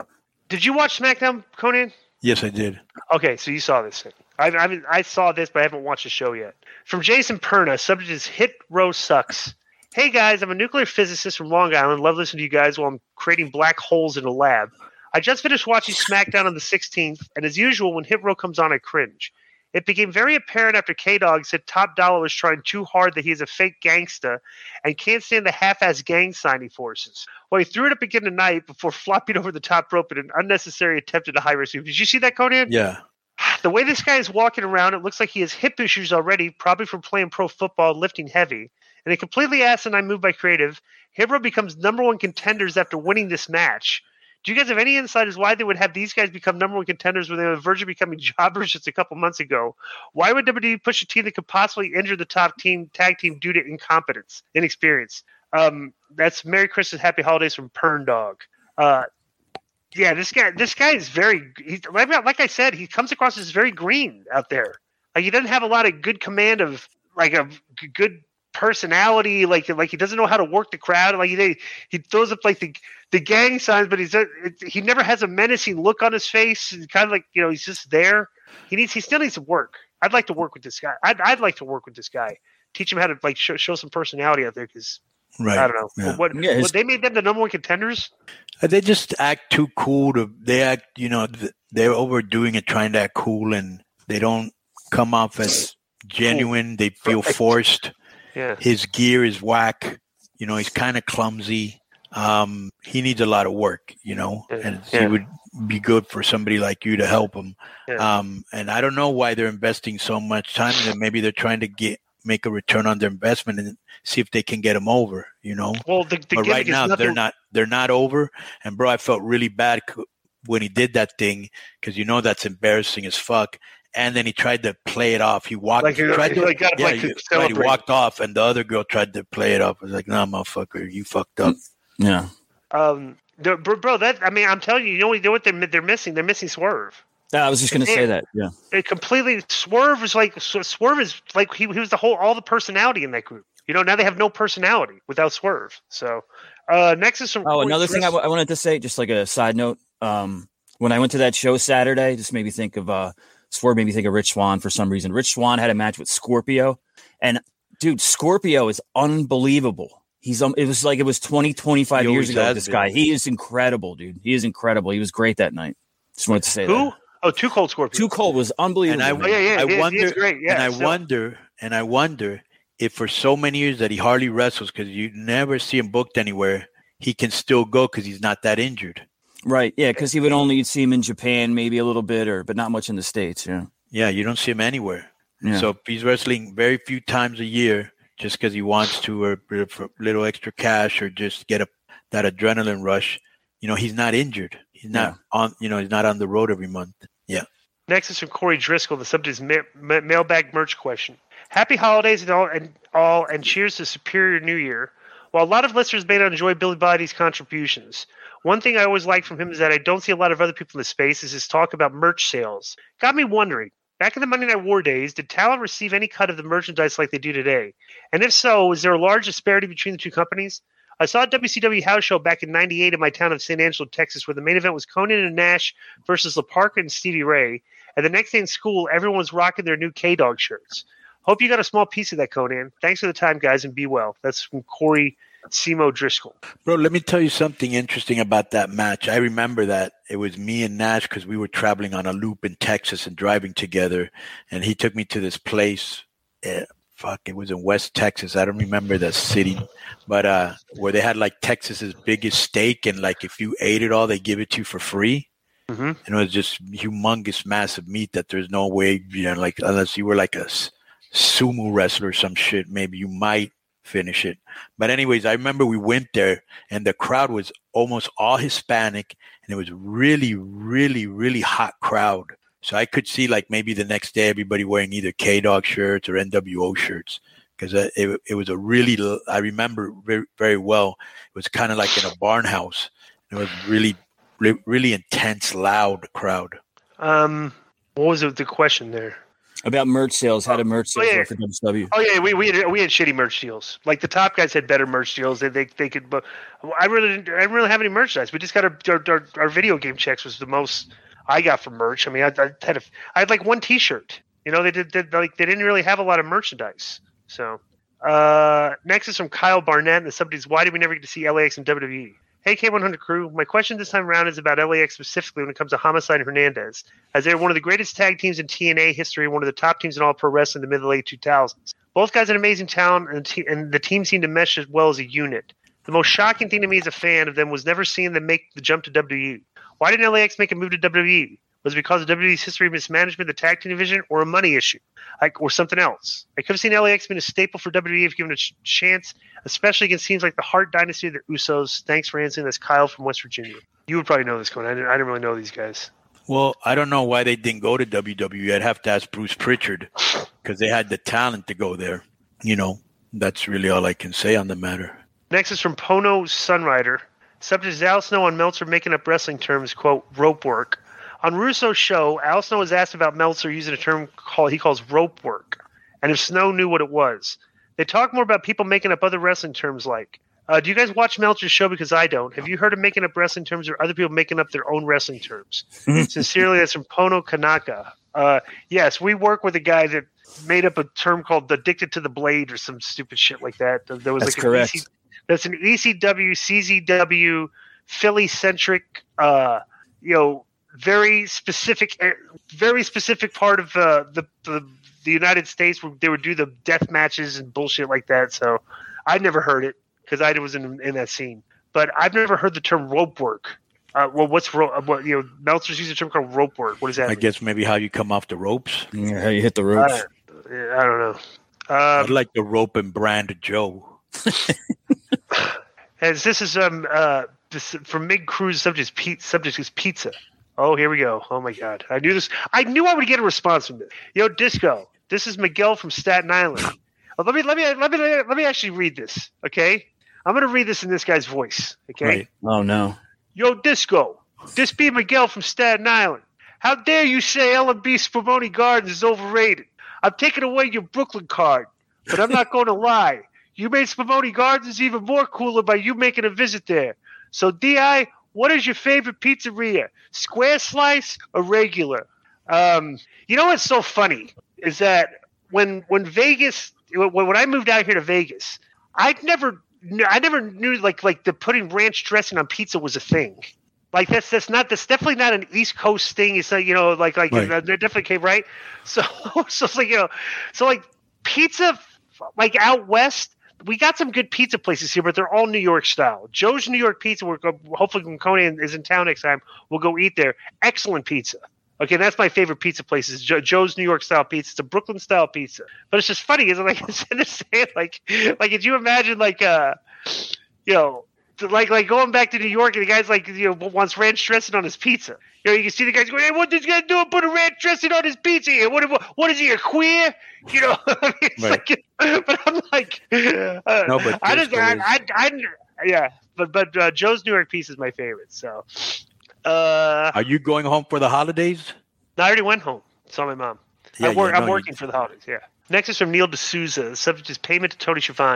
[SPEAKER 7] did you watch SmackDown, Conan?
[SPEAKER 8] Yes, I did.
[SPEAKER 7] Okay, so you saw this thing. I, I mean, I saw this, but I haven't watched the show yet. From Jason Perna, subject is Hit Row Sucks. Hey guys, I'm a nuclear physicist from Long Island. Love listening to you guys while I'm creating black holes in a lab. I just finished watching SmackDown on the sixteenth, and as usual, when Hit Row comes on, I cringe. It became very apparent after K-Dog said Top Dollar was trying too hard that he is a fake gangsta and can't stand the half-ass gang sign he forces. Well, he threw it up again tonight before flopping over the top rope in an unnecessary attempt at a high-risk move. Did you see that, Conan?
[SPEAKER 8] Yeah.
[SPEAKER 7] The way this guy is walking around, it looks like he has hip issues already, probably from playing pro football and lifting heavy. In a completely asinine move by Creative, Hero becomes number one contenders after winning this match. Do you guys have any insight as why they would have these guys become number one contenders when they were verging becoming jobbers just a couple months ago? Why would W W E push a team that could possibly injure the top team tag team due to incompetence, inexperience? Um, that's Merry Christmas, Happy Holidays from Pern Dog. Uh, yeah, this guy, this guy is very. He's, like, like I said, he comes across as very green out there. Like he doesn't have a lot of good command of like a g- good personality. Like like he doesn't know how to work the crowd. Like he he throws up like the the gang signs, but he's it, he never has a menacing look on his face. He's kind of like you know he's just there. He needs he still needs to work. I'd like to work with this guy. I'd I'd like to work with this guy. Teach him how to like show, show some personality out there because.
[SPEAKER 8] Right.
[SPEAKER 7] I don't know.
[SPEAKER 8] Yeah.
[SPEAKER 7] What,
[SPEAKER 6] Yeah, his-
[SPEAKER 7] what they made them the number one contenders?
[SPEAKER 8] Uh, They just act too cool. To they act, you know, th- they're overdoing it, trying to act cool, and they don't come off as genuine. They feel
[SPEAKER 7] Right.
[SPEAKER 8] forced.
[SPEAKER 7] Yeah.
[SPEAKER 8] His gear is whack. You know, he's kind of clumsy. Um, he needs a lot of work. You know,
[SPEAKER 7] Yeah.
[SPEAKER 8] and
[SPEAKER 7] Yeah.
[SPEAKER 8] he would be good for somebody like you to help him.
[SPEAKER 7] Yeah.
[SPEAKER 8] Um, and I don't know why they're investing so much time in it. Maybe they're trying to get make a return on their investment and see if they can get him over. You know.
[SPEAKER 7] Well, the, the
[SPEAKER 8] But
[SPEAKER 7] gimmick
[SPEAKER 8] right
[SPEAKER 7] is
[SPEAKER 8] now
[SPEAKER 7] nothing.
[SPEAKER 8] they're not they're not over. And bro, I felt really bad c- when he did that thing because you know that's embarrassing as fuck. And then he tried to play it off. He walked.
[SPEAKER 7] Like,
[SPEAKER 8] he
[SPEAKER 7] he-
[SPEAKER 8] tried
[SPEAKER 7] he,
[SPEAKER 8] to,
[SPEAKER 7] like, got up,
[SPEAKER 8] yeah,
[SPEAKER 7] like,
[SPEAKER 8] he,
[SPEAKER 7] to
[SPEAKER 8] right, he
[SPEAKER 7] celebrate.
[SPEAKER 8] walked off, and the other girl tried to play it off. I was like, "Nah, motherfucker, you fucked up."
[SPEAKER 6] Yeah.
[SPEAKER 7] Um, the- bro, bro, that I mean, I'm telling you, you know, you know what they're they're missing? They're missing Swerve.
[SPEAKER 6] Yeah, I was just going to say
[SPEAKER 7] Man.
[SPEAKER 6] that. Yeah.
[SPEAKER 7] It completely Swerve is like Swerve is like he, he was the whole all the personality in that group. You know, now they have no personality without Swerve. So uh, next is some.
[SPEAKER 6] Oh,
[SPEAKER 7] Corey
[SPEAKER 6] another thing I,
[SPEAKER 7] Driscoll.
[SPEAKER 6] w- I wanted to say, just like a side note, um, when I went to that show Saturday, just made me think of uh, Swerve, made me think of Rich Swann for some reason. Rich Swann had a match with Scorpio, and dude, Scorpio is unbelievable. He's um, it was like it was twenty, twenty-five
[SPEAKER 8] He
[SPEAKER 6] years
[SPEAKER 8] always
[SPEAKER 6] ago.
[SPEAKER 8] has
[SPEAKER 6] This
[SPEAKER 8] been.
[SPEAKER 6] guy, he is incredible, dude. He is incredible. He was great that night. Just wanted to say
[SPEAKER 7] Who?
[SPEAKER 6] that.
[SPEAKER 7] Oh, Too Cold Scorpio.
[SPEAKER 6] Too Cold was unbelievable.
[SPEAKER 8] And I,
[SPEAKER 7] Oh, yeah, yeah,
[SPEAKER 8] I
[SPEAKER 7] he is- he
[SPEAKER 8] wonder,
[SPEAKER 7] is great. Yeah,
[SPEAKER 8] and I
[SPEAKER 7] still.
[SPEAKER 8] wonder, and I wonder if for so many years that he hardly wrestles because you never see him booked anywhere, he can still go because he's not that injured.
[SPEAKER 6] Right, yeah, because he would only see him in Japan, maybe a little bit, or but not much in the States. Yeah,
[SPEAKER 8] Yeah, you don't see him anywhere.
[SPEAKER 6] yeah.
[SPEAKER 8] So if he's wrestling very few times a year just because he wants to or for a little extra cash or just get a that adrenaline rush, you know, he's not injured. He's not on, you know, he's not on the road every month. Yeah.
[SPEAKER 7] Next is from Corey Driscoll. The subject is ma- ma- mailbag merch question. Happy holidays and all, and all, and cheers to Superior New Year. While a lot of listeners may not enjoy Billy Body's contributions, one thing I always like from him is that I don't see a lot of other people in the space is his talk about merch sales. Got me wondering, back in the Monday Night War days, did Talent receive any cut of the merchandise like they do today? And if so, is there a large disparity between the two companies? I saw a W C W house show back in ninety-eight in my town of San Angelo, Texas, where the main event was Conan and Nash versus La Parka and Stevie Ray. And the next day in school, everyone was rocking their new K-Dog shirts. Hope you got a small piece of that, Conan. Thanks for the time, guys, and be well. That's from Corey Simo Driscoll.
[SPEAKER 8] Bro, let me tell you something interesting about that match. I remember that it was me and Nash because we were traveling on a loop in Texas and driving together. And he took me to this place. Uh, fuck, it was in West Texas. I don't remember the city. But uh, where they had like Texas's biggest steak. And like if you ate it all, they give it to you for free. Mm-hmm. And it was just humongous, massive meat that there's no way, you know, like unless you were like a sumo wrestler or some shit, maybe you might finish it. But anyways, I remember we went there and the crowd was almost all Hispanic and it was really, really, really hot crowd. So I could see like maybe the next day everybody wearing either K-Dog shirts or N W O shirts because it, it was a really, I remember very, very well. It was kind of like in a barn house. It was really, really intense, loud crowd.
[SPEAKER 7] Um, what was the question there?
[SPEAKER 6] About merch sales, how did merch sales
[SPEAKER 7] oh, yeah.
[SPEAKER 6] work for W C W?
[SPEAKER 7] Oh yeah, we we had, we had shitty merch deals. Like the top guys had better merch deals. They they, they could. But I really didn't. I didn't really have any merchandise. We just got our our, our, our video game checks was the most I got from merch. I mean, I, I had a, I had like one T-shirt. You know, they did, did like they didn't really have a lot of merchandise. So uh, next is from Kyle Barnett. And the subject is, why did we never get to see L A X and W W E? Hey, K one hundred crew. My question this time around is about L A X specifically when it comes to Homicide and Hernandez, as they're one of the greatest tag teams in T N A history, one of the top teams in all pro wrestling in the mid to late two thousands. Both guys had amazing talent, and, te- and the team seemed to mesh as well as a unit. The most shocking thing to me as a fan of them was never seeing them make the jump to W W E. Why didn't L A X make a move to W W E? Was it because of W W E's history of mismanagement, the tag team division, or a money issue, like, or something else? I could have seen L A X being a staple for W W E if given a ch- chance, especially against teams like the Hart Dynasty or the Usos. Thanks for answering. That's Kyle from West Virginia. You would probably know this, Conan. I didn't, I didn't really know these guys.
[SPEAKER 8] Well, I don't know why they didn't go to W W E. I'd have to ask Bruce Pritchard because they had the talent to go there. You know, that's really all I can say on the matter.
[SPEAKER 7] Next is from Pono Sunrider. Subject is Al Snow on Meltzer making up wrestling terms, quote, rope work. On Russo's show, Al Snow was asked about Meltzer using a term called, he calls rope work, and if Snow knew what it was. They talk more about people making up other wrestling terms like, uh, do you guys watch Meltzer's show? Because I don't. Have you heard of making up wrestling terms or other people making up their own wrestling terms? Sincerely, that's from Pono Kanaka. Uh, yes, we work with a guy that made up a term called addicted to the blade or some stupid shit like that. There was
[SPEAKER 6] that's
[SPEAKER 7] like
[SPEAKER 6] correct.
[SPEAKER 7] An E C, that's an E C W, C Z W, Philly-centric, uh, you know, very specific, very specific part of uh, the, the the United States where they would do the death matches and bullshit like that. So I'd never heard it because I was in in that scene. But I've never heard the term rope work. Uh, well, what's ro- what you know? Meltzer's using a term called rope work. What does that
[SPEAKER 8] I
[SPEAKER 7] mean?
[SPEAKER 8] guess maybe how you come off the ropes.
[SPEAKER 6] Yeah, how you hit the ropes.
[SPEAKER 7] Uh, I don't know.
[SPEAKER 8] I'd
[SPEAKER 7] Um,
[SPEAKER 8] like the rope and brand Joe.
[SPEAKER 7] as this is um uh this, from Mig Cruz, subject is, pe- subject is pizza. Oh, here we go. Oh, my God. I knew this. I knew I would get a response from this. Yo, Disco, this is Miguel from Staten Island. Oh, let me let me let me let me actually read this, okay? I'm going to read this in this guy's voice, okay?
[SPEAKER 6] Right. Oh, no.
[SPEAKER 7] Yo, Disco, this be Miguel from Staten Island. How dare you say L and B Spumoni Gardens is overrated? I'm taking away your Brooklyn card, but I'm not going to lie. You made Spumoni Gardens even more cooler by you making a visit there. So, D I, what is your favorite pizzeria? Square slice or regular? Um, you know what's so funny is that when when Vegas when, when I moved out here to Vegas, I never I never knew like like the putting ranch dressing on pizza was a thing. Like that's that's not that's definitely not an East Coast thing. It's like, you know, like like
[SPEAKER 8] right.
[SPEAKER 7] They definitely came right. So so it's like, you know, so like pizza like out west. We got some good pizza places here, but they're all New York style. Joe's New York Pizza, we're go, hopefully when Conan is in town next time, we'll go eat there. Excellent pizza. Okay, that's my favorite pizza place is jo- Joe's New York style pizza. It's a Brooklyn style pizza. But it's just funny, isn't it? Like, instead of saying, like, like, could you imagine, like, uh, you know, like, like going back to New York and the guy's like, you know, wants ranch dressing on his pizza. You know, you can see the guys going, hey, what this guy doing? Put a ranch dressing on his pizza here. What, what, what is he, a queer? You know, I mean, it's
[SPEAKER 8] right.
[SPEAKER 7] like, but I'm like, uh,
[SPEAKER 8] no, but
[SPEAKER 7] I just, I, I, I, yeah, but but uh, Joe's New York pizza is my favorite. So, uh,
[SPEAKER 8] are you going home for the holidays?
[SPEAKER 7] No, I already went home. Saw my mom.
[SPEAKER 8] Yeah,
[SPEAKER 7] I work,
[SPEAKER 8] yeah, no,
[SPEAKER 7] I'm working
[SPEAKER 8] you...
[SPEAKER 7] for the holidays. Yeah. Next is from Neil D'Souza. The subject is payment to Tony Schiavone.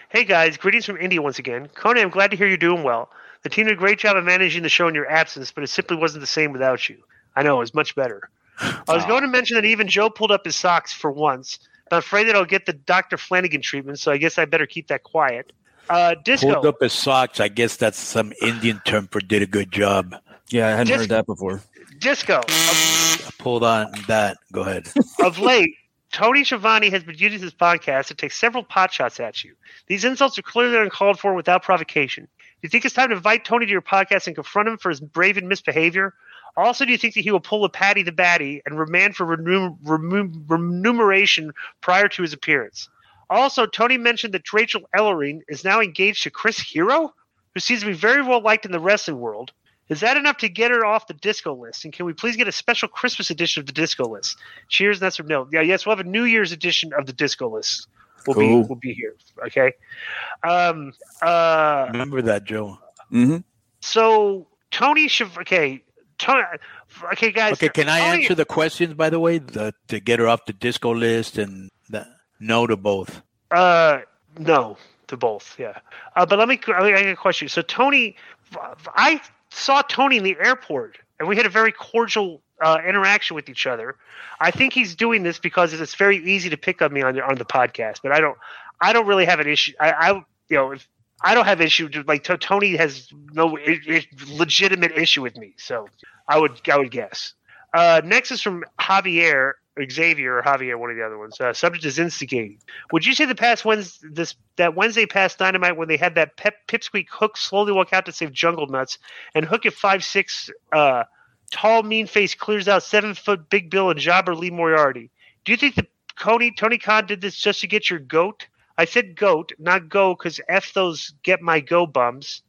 [SPEAKER 7] Hey guys, greetings from India once again. Conan, I'm glad to hear you're doing well. The team did a great job of managing the show in your absence, but it simply wasn't the same without you. I know, it was much better. I was going to mention that even Joe pulled up his socks for once. But I'm afraid that I'll get the Doctor Flanagan treatment, so I guess I better keep that quiet. Uh, Disco.
[SPEAKER 8] Pulled up his socks. I guess that's some Indian term for did a good job.
[SPEAKER 6] Yeah, I hadn't
[SPEAKER 7] Disco.
[SPEAKER 6] heard that before.
[SPEAKER 7] Disco.
[SPEAKER 8] I pulled on that. Go ahead.
[SPEAKER 7] Of late, Tony Schiavone has been using his podcast to take several pot shots at you. These insults are clearly uncalled for without provocation. Do you think it's time to invite Tony to your podcast and confront him for his brave and misbehavior? Also, do you think that he will pull a Patty the Batty and remand for renum- renum- remuneration prior to his appearance? Also, Tony mentioned that Rachel Ellering is now engaged to Chris Hero, who seems to be very well liked in the wrestling world. Is that enough to get her off the disco list? And can we please get a special Christmas edition of the disco list? Cheers, and that's from Neil. Yeah, yes, we'll have a New Year's edition of the disco list. We'll
[SPEAKER 6] Cool.
[SPEAKER 7] be we'll be here. Okay. Um. Uh.
[SPEAKER 8] Remember that, Joe.
[SPEAKER 6] Mm-hmm.
[SPEAKER 7] So Tony should. Okay. Tony. Okay, guys.
[SPEAKER 8] Okay, can I
[SPEAKER 7] Tony-
[SPEAKER 8] answer the questions, by the way, the, to get her off the disco list and the, no to both?
[SPEAKER 7] Uh, no, to both. Yeah. Uh, but let me. I got a question. So Tony, I saw Tony in the airport, and we had a very cordial uh, interaction with each other. I think he's doing this because it's very easy to pick on me on the, on the podcast, but I don't. I don't really have an issue. I, I you know, if I don't have issue. Like to, Tony has no I, I, legitimate issue with me, so I would. I would guess. Uh, next is from Javier. Xavier or Javier, one of the other ones. Uh, subject is instigating. Would you say the past Wednesday, this that Wednesday past Dynamite when they had that pep, pipsqueak Hook slowly walk out to save Jungle Nuts and Hook at five six, uh, tall mean face clears out seven foot Big Bill and Jobber Lee Moriarty? Do you think that Tony Tony Khan did this just to get your goat? I said goat, not go, because f those get my go bums.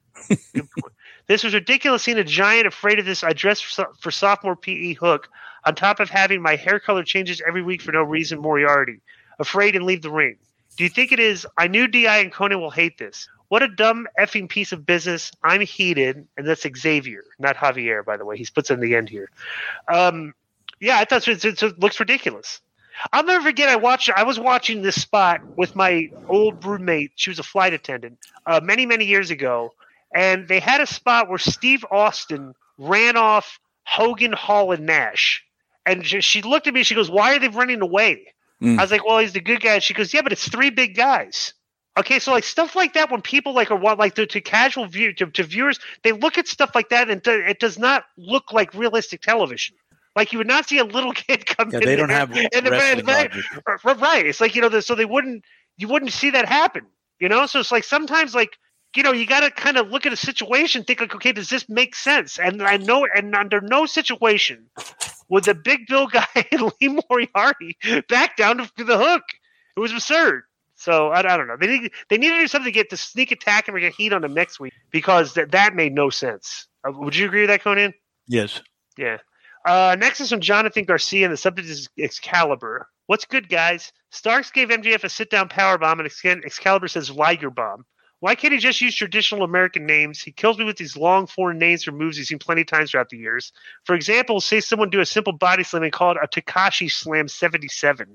[SPEAKER 7] This was ridiculous seeing a giant afraid of this. I dressed for, for sophomore P E Hook on top of having my hair color changes every week for no reason, Moriarty. Afraid and leave the ring. Do you think it is? I knew D I and Conan will hate this. What a dumb effing piece of business. I'm heated, and that's Xavier, not Javier, by the way. He puts it in the end here. Um, yeah, I thought it, it, it looks ridiculous. I'll never forget. I watched. I was watching this spot with my old roommate. She was a flight attendant uh, many, many years ago, and they had a spot where Steve Austin ran off Hogan, Hall, and Nash. And she, she looked at me. She goes, "Why are they running away?" Mm. I was like, "Well, he's the good guy." She goes, "Yeah, but it's three big guys." Okay, so like stuff like that, when people like are want like to, to casual view to, to viewers, they look at stuff like that, and it does not look like realistic television. Like you would not see a little kid come
[SPEAKER 8] yeah,
[SPEAKER 7] in.
[SPEAKER 8] They don't
[SPEAKER 7] there,
[SPEAKER 8] have
[SPEAKER 7] and
[SPEAKER 8] wrestling
[SPEAKER 7] the,
[SPEAKER 8] logic.
[SPEAKER 7] Right. It's like, you know, so they wouldn't you wouldn't see that happen. You know, so it's like sometimes like, you know, you got to kind of look at a situation, think like, okay, does this make sense? And I know, and under no situation would the Big Bill guy and Lee Moriarty back down to the Hook. It was absurd. So I, I don't know. They need they need to do something to get to sneak attack him or get heat on him next week, because that that made no sense. Uh, would you agree with that, Conan?
[SPEAKER 8] Yes.
[SPEAKER 7] Yeah. Uh, next is from Jonathan Garcia, and the subject is Excalibur. What's good, guys? Starks gave M J F a sit-down powerbomb, and Excal- Excalibur says Liger Bomb. Why can't he just use traditional American names? He kills me with these long foreign names for moves he's seen plenty of times throughout the years. For example, say someone do a simple body slam and call it a Tekashi Slam seventy-seven.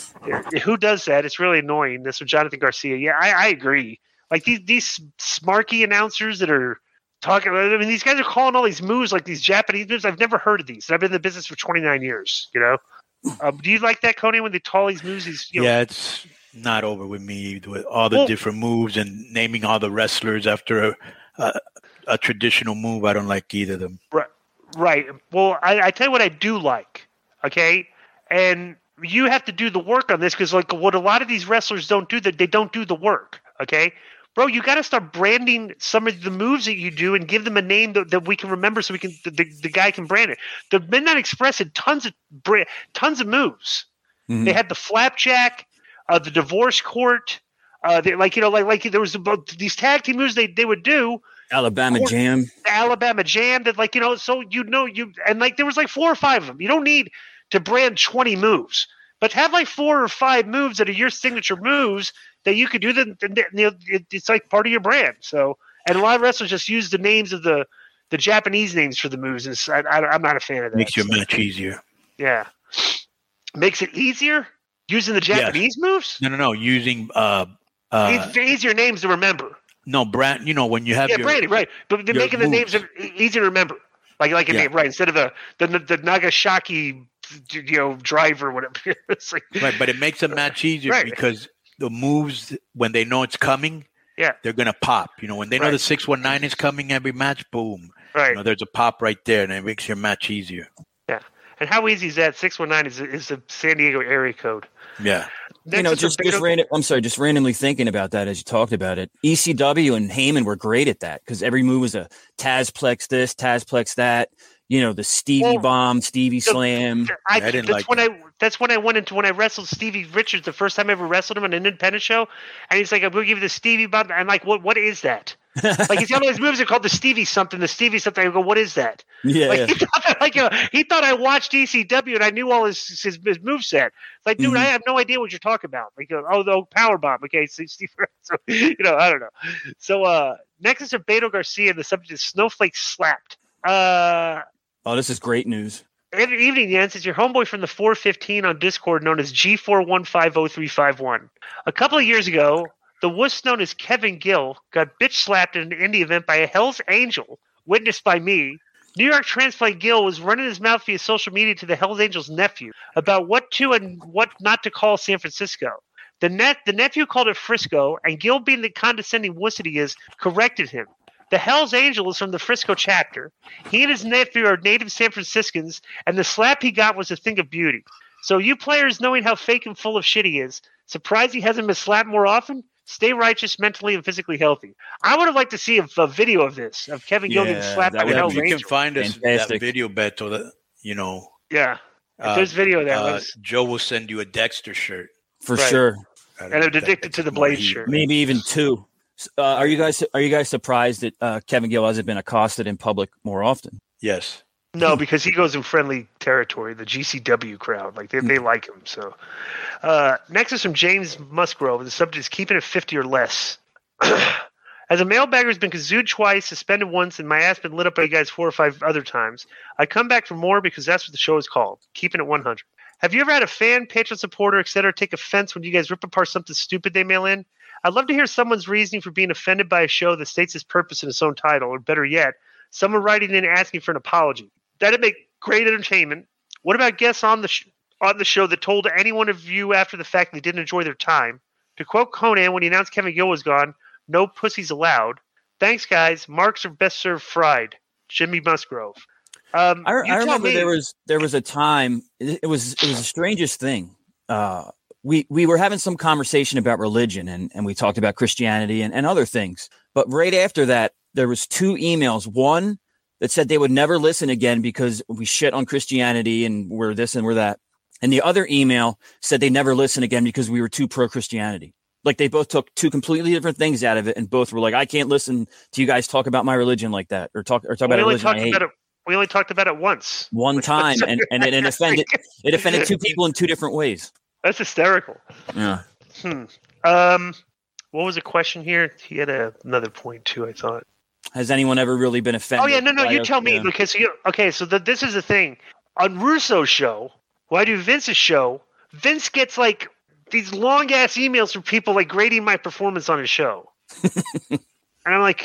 [SPEAKER 7] Who does that? It's really annoying. This is Jonathan Garcia. Yeah, I, I agree. Like these these smarky announcers that are talking. I mean, these guys are calling all these moves like these Japanese moves. I've never heard of these. And I've been in the business for twenty-nine years. You know, um, do you like that, Conan, when they call these moves? These, you know,
[SPEAKER 8] yeah, it's not over with me with all the
[SPEAKER 7] well,
[SPEAKER 8] different moves and naming all the wrestlers after a, a, a traditional move. I don't like either of them.
[SPEAKER 7] Right. Right. Well, I, I tell you what I do like. Okay, and you have to do the work on this, because like what a lot of these wrestlers don't do, that they don't do the work. Okay, bro, you got to start branding some of the moves that you do and give them a name that, that we can remember, so we can the, the, the guy can brand it. The Midnight Express had tons of tons of moves. Mm-hmm. They had the flapjack, uh, the divorce court, uh, they, like you know, like like there was about these tag team moves they, they would do.
[SPEAKER 6] Alabama court, Jam,
[SPEAKER 7] Alabama Jam. That like you know, so you know you and like there was like four or five of them. You don't need to brand twenty moves, but have like four or five moves that are your signature moves that you could do. Them, it's like part of your brand. So, and a lot of wrestlers just use the names of the, the Japanese names for the moves, and I, I, I'm not a fan of that.
[SPEAKER 8] Makes your
[SPEAKER 7] so.
[SPEAKER 8] match easier.
[SPEAKER 7] Yeah, makes it easier using the Japanese
[SPEAKER 8] yes.
[SPEAKER 7] moves.
[SPEAKER 8] No, no, no. Using uh, Uh,
[SPEAKER 7] It's easier names to remember.
[SPEAKER 8] no, Brand. You know when you have
[SPEAKER 7] Yeah,
[SPEAKER 8] your
[SPEAKER 7] Brandy, right. But they're
[SPEAKER 8] your
[SPEAKER 7] making the names
[SPEAKER 8] moves.
[SPEAKER 7] e- easy to remember. Like like a
[SPEAKER 8] Yeah.
[SPEAKER 7] name, right? Instead of the the, the Nagasaki, you know, driver, whatever. It's like,
[SPEAKER 8] right, but it makes a match easier
[SPEAKER 7] Right.
[SPEAKER 8] because the moves when they know it's coming,
[SPEAKER 7] yeah,
[SPEAKER 8] they're gonna pop. You know, when they know
[SPEAKER 7] Right.
[SPEAKER 8] the six one nine is coming every match, boom.
[SPEAKER 7] right.
[SPEAKER 8] You know, there's a pop right there, and it makes your match easier.
[SPEAKER 7] Yeah. And how easy is that? six one nine is is the San Diego area code.
[SPEAKER 8] Yeah.
[SPEAKER 6] you
[SPEAKER 7] Next
[SPEAKER 6] know,
[SPEAKER 7] is
[SPEAKER 6] just
[SPEAKER 7] Roberto-
[SPEAKER 6] just random. I'm sorry, just randomly thinking about that as you talked about it. E C W and Heyman were great at that because every move was a Tazplex this, Tazplex that. You know, the Stevie
[SPEAKER 7] Well,
[SPEAKER 6] Bomb, Stevie
[SPEAKER 7] the-
[SPEAKER 6] Slam.
[SPEAKER 7] I,
[SPEAKER 8] I didn't
[SPEAKER 7] that's
[SPEAKER 8] like
[SPEAKER 7] when
[SPEAKER 8] that.
[SPEAKER 7] I that's when I went into when I wrestled Stevie Richards the first time I ever wrestled him on an independent show, and he's like, "I'm going to give you the Stevie Bomb." I'm like, "What? What is that?" Like he's got all his moves are called the Stevie something, the Stevie something. I go, "What is that?"
[SPEAKER 6] Yeah,
[SPEAKER 7] Like,
[SPEAKER 6] yeah.
[SPEAKER 7] he thought that, like uh, he thought I watched E C W and I knew all his his, his moveset. It's like, dude,
[SPEAKER 6] Mhm.
[SPEAKER 7] I have no idea what you're talking about. Like, uh, oh, the power bomb. Okay, so Steve, so, you know, I don't know. So uh, next is Beto Garcia, and the subject is Snowflake slapped. Uh,
[SPEAKER 6] Oh, this is great news.
[SPEAKER 7] Good evening, Jens. It's your homeboy from the four fifteen on Discord known as G four one five zero three five one. A couple of years ago, the wuss known as Kevin Gill got bitch slapped at an indie event by a Hell's Angel, witnessed by me. New York transplant Gill was running his mouth via social media to the Hell's Angel's nephew about what to and what not to call San Francisco. The net, the nephew called it Frisco, and Gill, being the condescending wuss that he is, corrected him. The Hell's Angel is from the Frisco chapter. He and his nephew are native San Franciscans, and the slap he got was a thing of beauty. So you players, knowing how fake and full of shit he is, surprised he hasn't been slapped more often? Stay righteous, mentally and physically healthy. I would have liked to see a, a video of this, of Kevin Gill getting
[SPEAKER 6] Yeah,
[SPEAKER 7] slapped
[SPEAKER 6] that
[SPEAKER 7] by the
[SPEAKER 6] would
[SPEAKER 8] Yeah,
[SPEAKER 7] Hell's
[SPEAKER 8] if you
[SPEAKER 7] Angel.
[SPEAKER 8] can find us that
[SPEAKER 6] Fantastic.
[SPEAKER 8] video, Beto, that you know,
[SPEAKER 7] Yeah. If
[SPEAKER 8] uh,
[SPEAKER 7] there's video of that.
[SPEAKER 8] uh,
[SPEAKER 7] let's-
[SPEAKER 8] Joe will send you a Dexter shirt.
[SPEAKER 6] For
[SPEAKER 7] Right.
[SPEAKER 6] sure.
[SPEAKER 8] I don't
[SPEAKER 7] And
[SPEAKER 8] know
[SPEAKER 7] I'm
[SPEAKER 8] if that
[SPEAKER 7] addicted
[SPEAKER 8] gets
[SPEAKER 7] to the
[SPEAKER 8] more
[SPEAKER 7] Blade
[SPEAKER 8] heat.
[SPEAKER 7] shirt.
[SPEAKER 6] Maybe even two. Uh, are you guys are you guys surprised that uh, Kevin Gill hasn't been accosted in public more often?
[SPEAKER 8] Yes.
[SPEAKER 7] No, because he goes in friendly territory, the G C W crowd. Like they, they like him. So uh, next is from James Musgrove. The subject is keeping it fifty or less. As a mailbagger who's been kazooed twice, suspended once, and my ass been lit up by you guys four or five other times, I come back for more because that's what the show is called, keeping it one hundred. Have you ever had a fan, patron, supporter, et cetera, take offense when you guys rip apart something stupid they mail in? I'd love to hear someone's reasoning for being offended by a show that states its purpose in its own title, or better yet, someone writing in asking for an apology. That'd make great entertainment. What about guests on the sh- on the show that told any one of you after the fact they didn't enjoy their time? To quote Conan when he announced Kevin Gill was gone, "No pussies allowed." Thanks, guys. Marks are best served fried. Jimmy Musgrove. Um,
[SPEAKER 6] I,
[SPEAKER 7] you
[SPEAKER 6] I
[SPEAKER 7] tell
[SPEAKER 6] remember
[SPEAKER 7] me.
[SPEAKER 6] there was there was a time it, it was it was the strangest thing. Uh, we we were having some conversation about religion and, and we talked about Christianity and, and other things. But right after that, there was two emails. One that said they would never listen again because we shit on Christianity and we're this and we're that. And the other email said they never listen again because we were too pro Christianity. Like they both took two completely different things out of it, and both were like, "I can't listen to you guys talk about my religion like that, or talk or talk
[SPEAKER 7] we
[SPEAKER 6] about a
[SPEAKER 7] only
[SPEAKER 6] religion I
[SPEAKER 7] talked
[SPEAKER 6] hate."
[SPEAKER 7] about it. We only talked about it once.
[SPEAKER 6] One time, and, and it, it offended it offended two people in two different ways.
[SPEAKER 7] That's hysterical.
[SPEAKER 6] Yeah.
[SPEAKER 7] Hmm. Um, what was the question here? He had a, another point too. I thought.
[SPEAKER 6] Has anyone ever really been offended?
[SPEAKER 7] Oh yeah, no, no.
[SPEAKER 6] by
[SPEAKER 7] You
[SPEAKER 6] a-
[SPEAKER 7] tell me
[SPEAKER 6] yeah.
[SPEAKER 7] because you. Okay, so the, this is the thing on Russo's show. When I do Vince's show, Vince gets like these long ass emails from people like grading my performance on his show, and I'm like,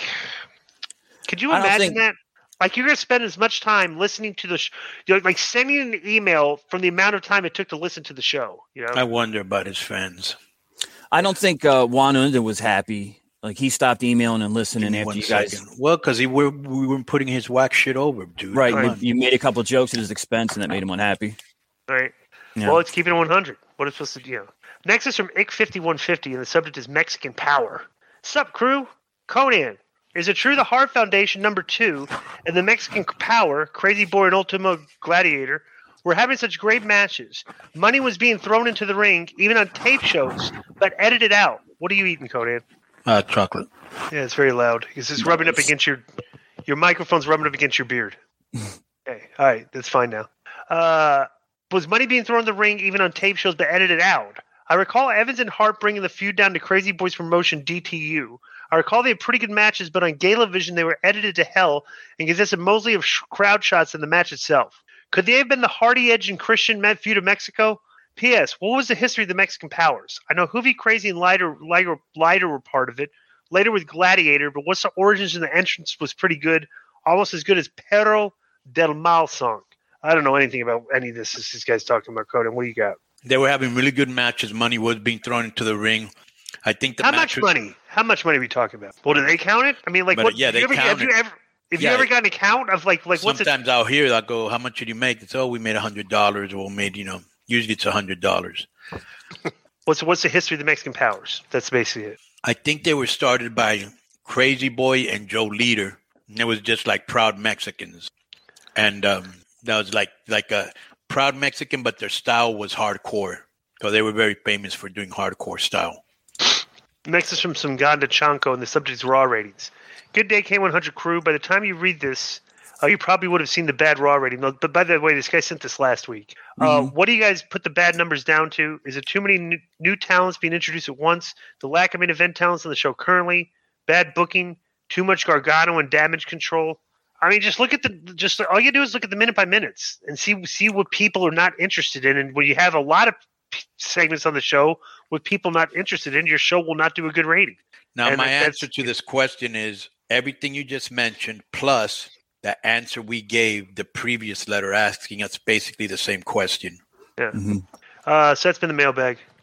[SPEAKER 7] could you
[SPEAKER 6] I don't
[SPEAKER 7] imagine
[SPEAKER 6] think-
[SPEAKER 7] that? Like you're gonna spend as much time listening to the, sh- you know, like sending an email from the amount of time it took to listen to the show. You know,
[SPEAKER 8] I wonder about his fans.
[SPEAKER 6] I don't think uh, Juan Unda was happy. Like he stopped emailing and listening
[SPEAKER 8] Give me
[SPEAKER 6] after
[SPEAKER 8] one
[SPEAKER 6] you guys.
[SPEAKER 8] second. Well, because he were we were putting his whack shit over, dude.
[SPEAKER 6] Right,
[SPEAKER 8] Come
[SPEAKER 6] you,
[SPEAKER 8] on.
[SPEAKER 6] you made a couple of jokes at his expense, and that made him unhappy.
[SPEAKER 7] right?
[SPEAKER 6] Yeah.
[SPEAKER 7] Well, it's keeping it one hundred. What is supposed to, you know? Next is from Ick fifty-one fifty, and the subject is Mexican Power. Sup, crew? Conan. Is it true the Heart Foundation number two and the Mexican Power, Crazy Boy and Ultimo Gladiator, were having such great matches? Money was being thrown into the ring, even on tape shows, but edited out. What are you eating, Conan?
[SPEAKER 8] Uh, chocolate.
[SPEAKER 7] Yeah, it's very loud. It's just rubbing up against your your microphone's rubbing up against your beard. Okay, all right, that's fine now. Uh, was money being thrown in the ring even on tape shows but edited out? I recall Evans and Hart bringing the feud down to Crazy Boys promotion D T U. I recall they had pretty good matches, but on Gala Vision they were edited to hell and consisted mostly of sh- crowd shots in the match itself. Could they have been the Hardy Edge and Christian Met feud of Mexico? P S. What was the history of the Mexican powers? I know Hoovy, Crazy, and Lighter, Lighter, Lighter were part of it. Later with Gladiator, but what's the origins and the entrance was pretty good. Almost as good as Perro del Mal song. I don't know anything about any of this. This, this guy's talking about Conan. What do you got?
[SPEAKER 8] They were having really good matches. Money was being thrown into the ring. I think the
[SPEAKER 7] How
[SPEAKER 8] match
[SPEAKER 7] much
[SPEAKER 8] was,
[SPEAKER 7] money? How much money are we talking about? Well, do they count it? I mean, like,
[SPEAKER 8] But,
[SPEAKER 7] what?
[SPEAKER 8] yeah,
[SPEAKER 7] have
[SPEAKER 8] they
[SPEAKER 7] you ever,
[SPEAKER 8] count
[SPEAKER 7] have you
[SPEAKER 8] it.
[SPEAKER 7] ever, have
[SPEAKER 8] Yeah.
[SPEAKER 7] you ever gotten a count of like, like what's it?
[SPEAKER 8] Sometimes I'll hear, I'll go, how much did you make? It's, oh, we made one hundred dollars or we made, you know, usually it's one hundred dollars.
[SPEAKER 7] What's what's the history of the Mexican powers? That's basically it.
[SPEAKER 8] I think they were started by Crazy Boy and Joe Leader. And it was just like Proud Mexicans. And um, that was like like a Proud Mexican, but their style was hardcore. So they were very famous for doing hardcore style.
[SPEAKER 7] Next is from Sunganda Chanko, and the subject is Raw ratings. Good day, K one hundred crew. By the time you read this, uh, you probably would have seen the bad Raw rating. But by the way, this guy sent this last week. Uh,
[SPEAKER 6] Mhm.
[SPEAKER 7] What do you guys put the bad numbers down to? Is it too many new, new talents being introduced at once? The lack of main event talents on the show currently? Bad booking? Too much Gargano and damage control? I mean, just look at the just all you do is look at the minute by minutes and see see what people are not interested in. And when you have a lot of p- segments on the show with people not interested in, your show will not do a good rating.
[SPEAKER 8] Now,
[SPEAKER 7] And
[SPEAKER 8] my
[SPEAKER 7] that-
[SPEAKER 8] answer to this question is everything you just mentioned, plus the answer we gave the previous letter asking us basically the same question.
[SPEAKER 7] Yeah.
[SPEAKER 6] Mhm.
[SPEAKER 7] Uh, so that's been the mailbag.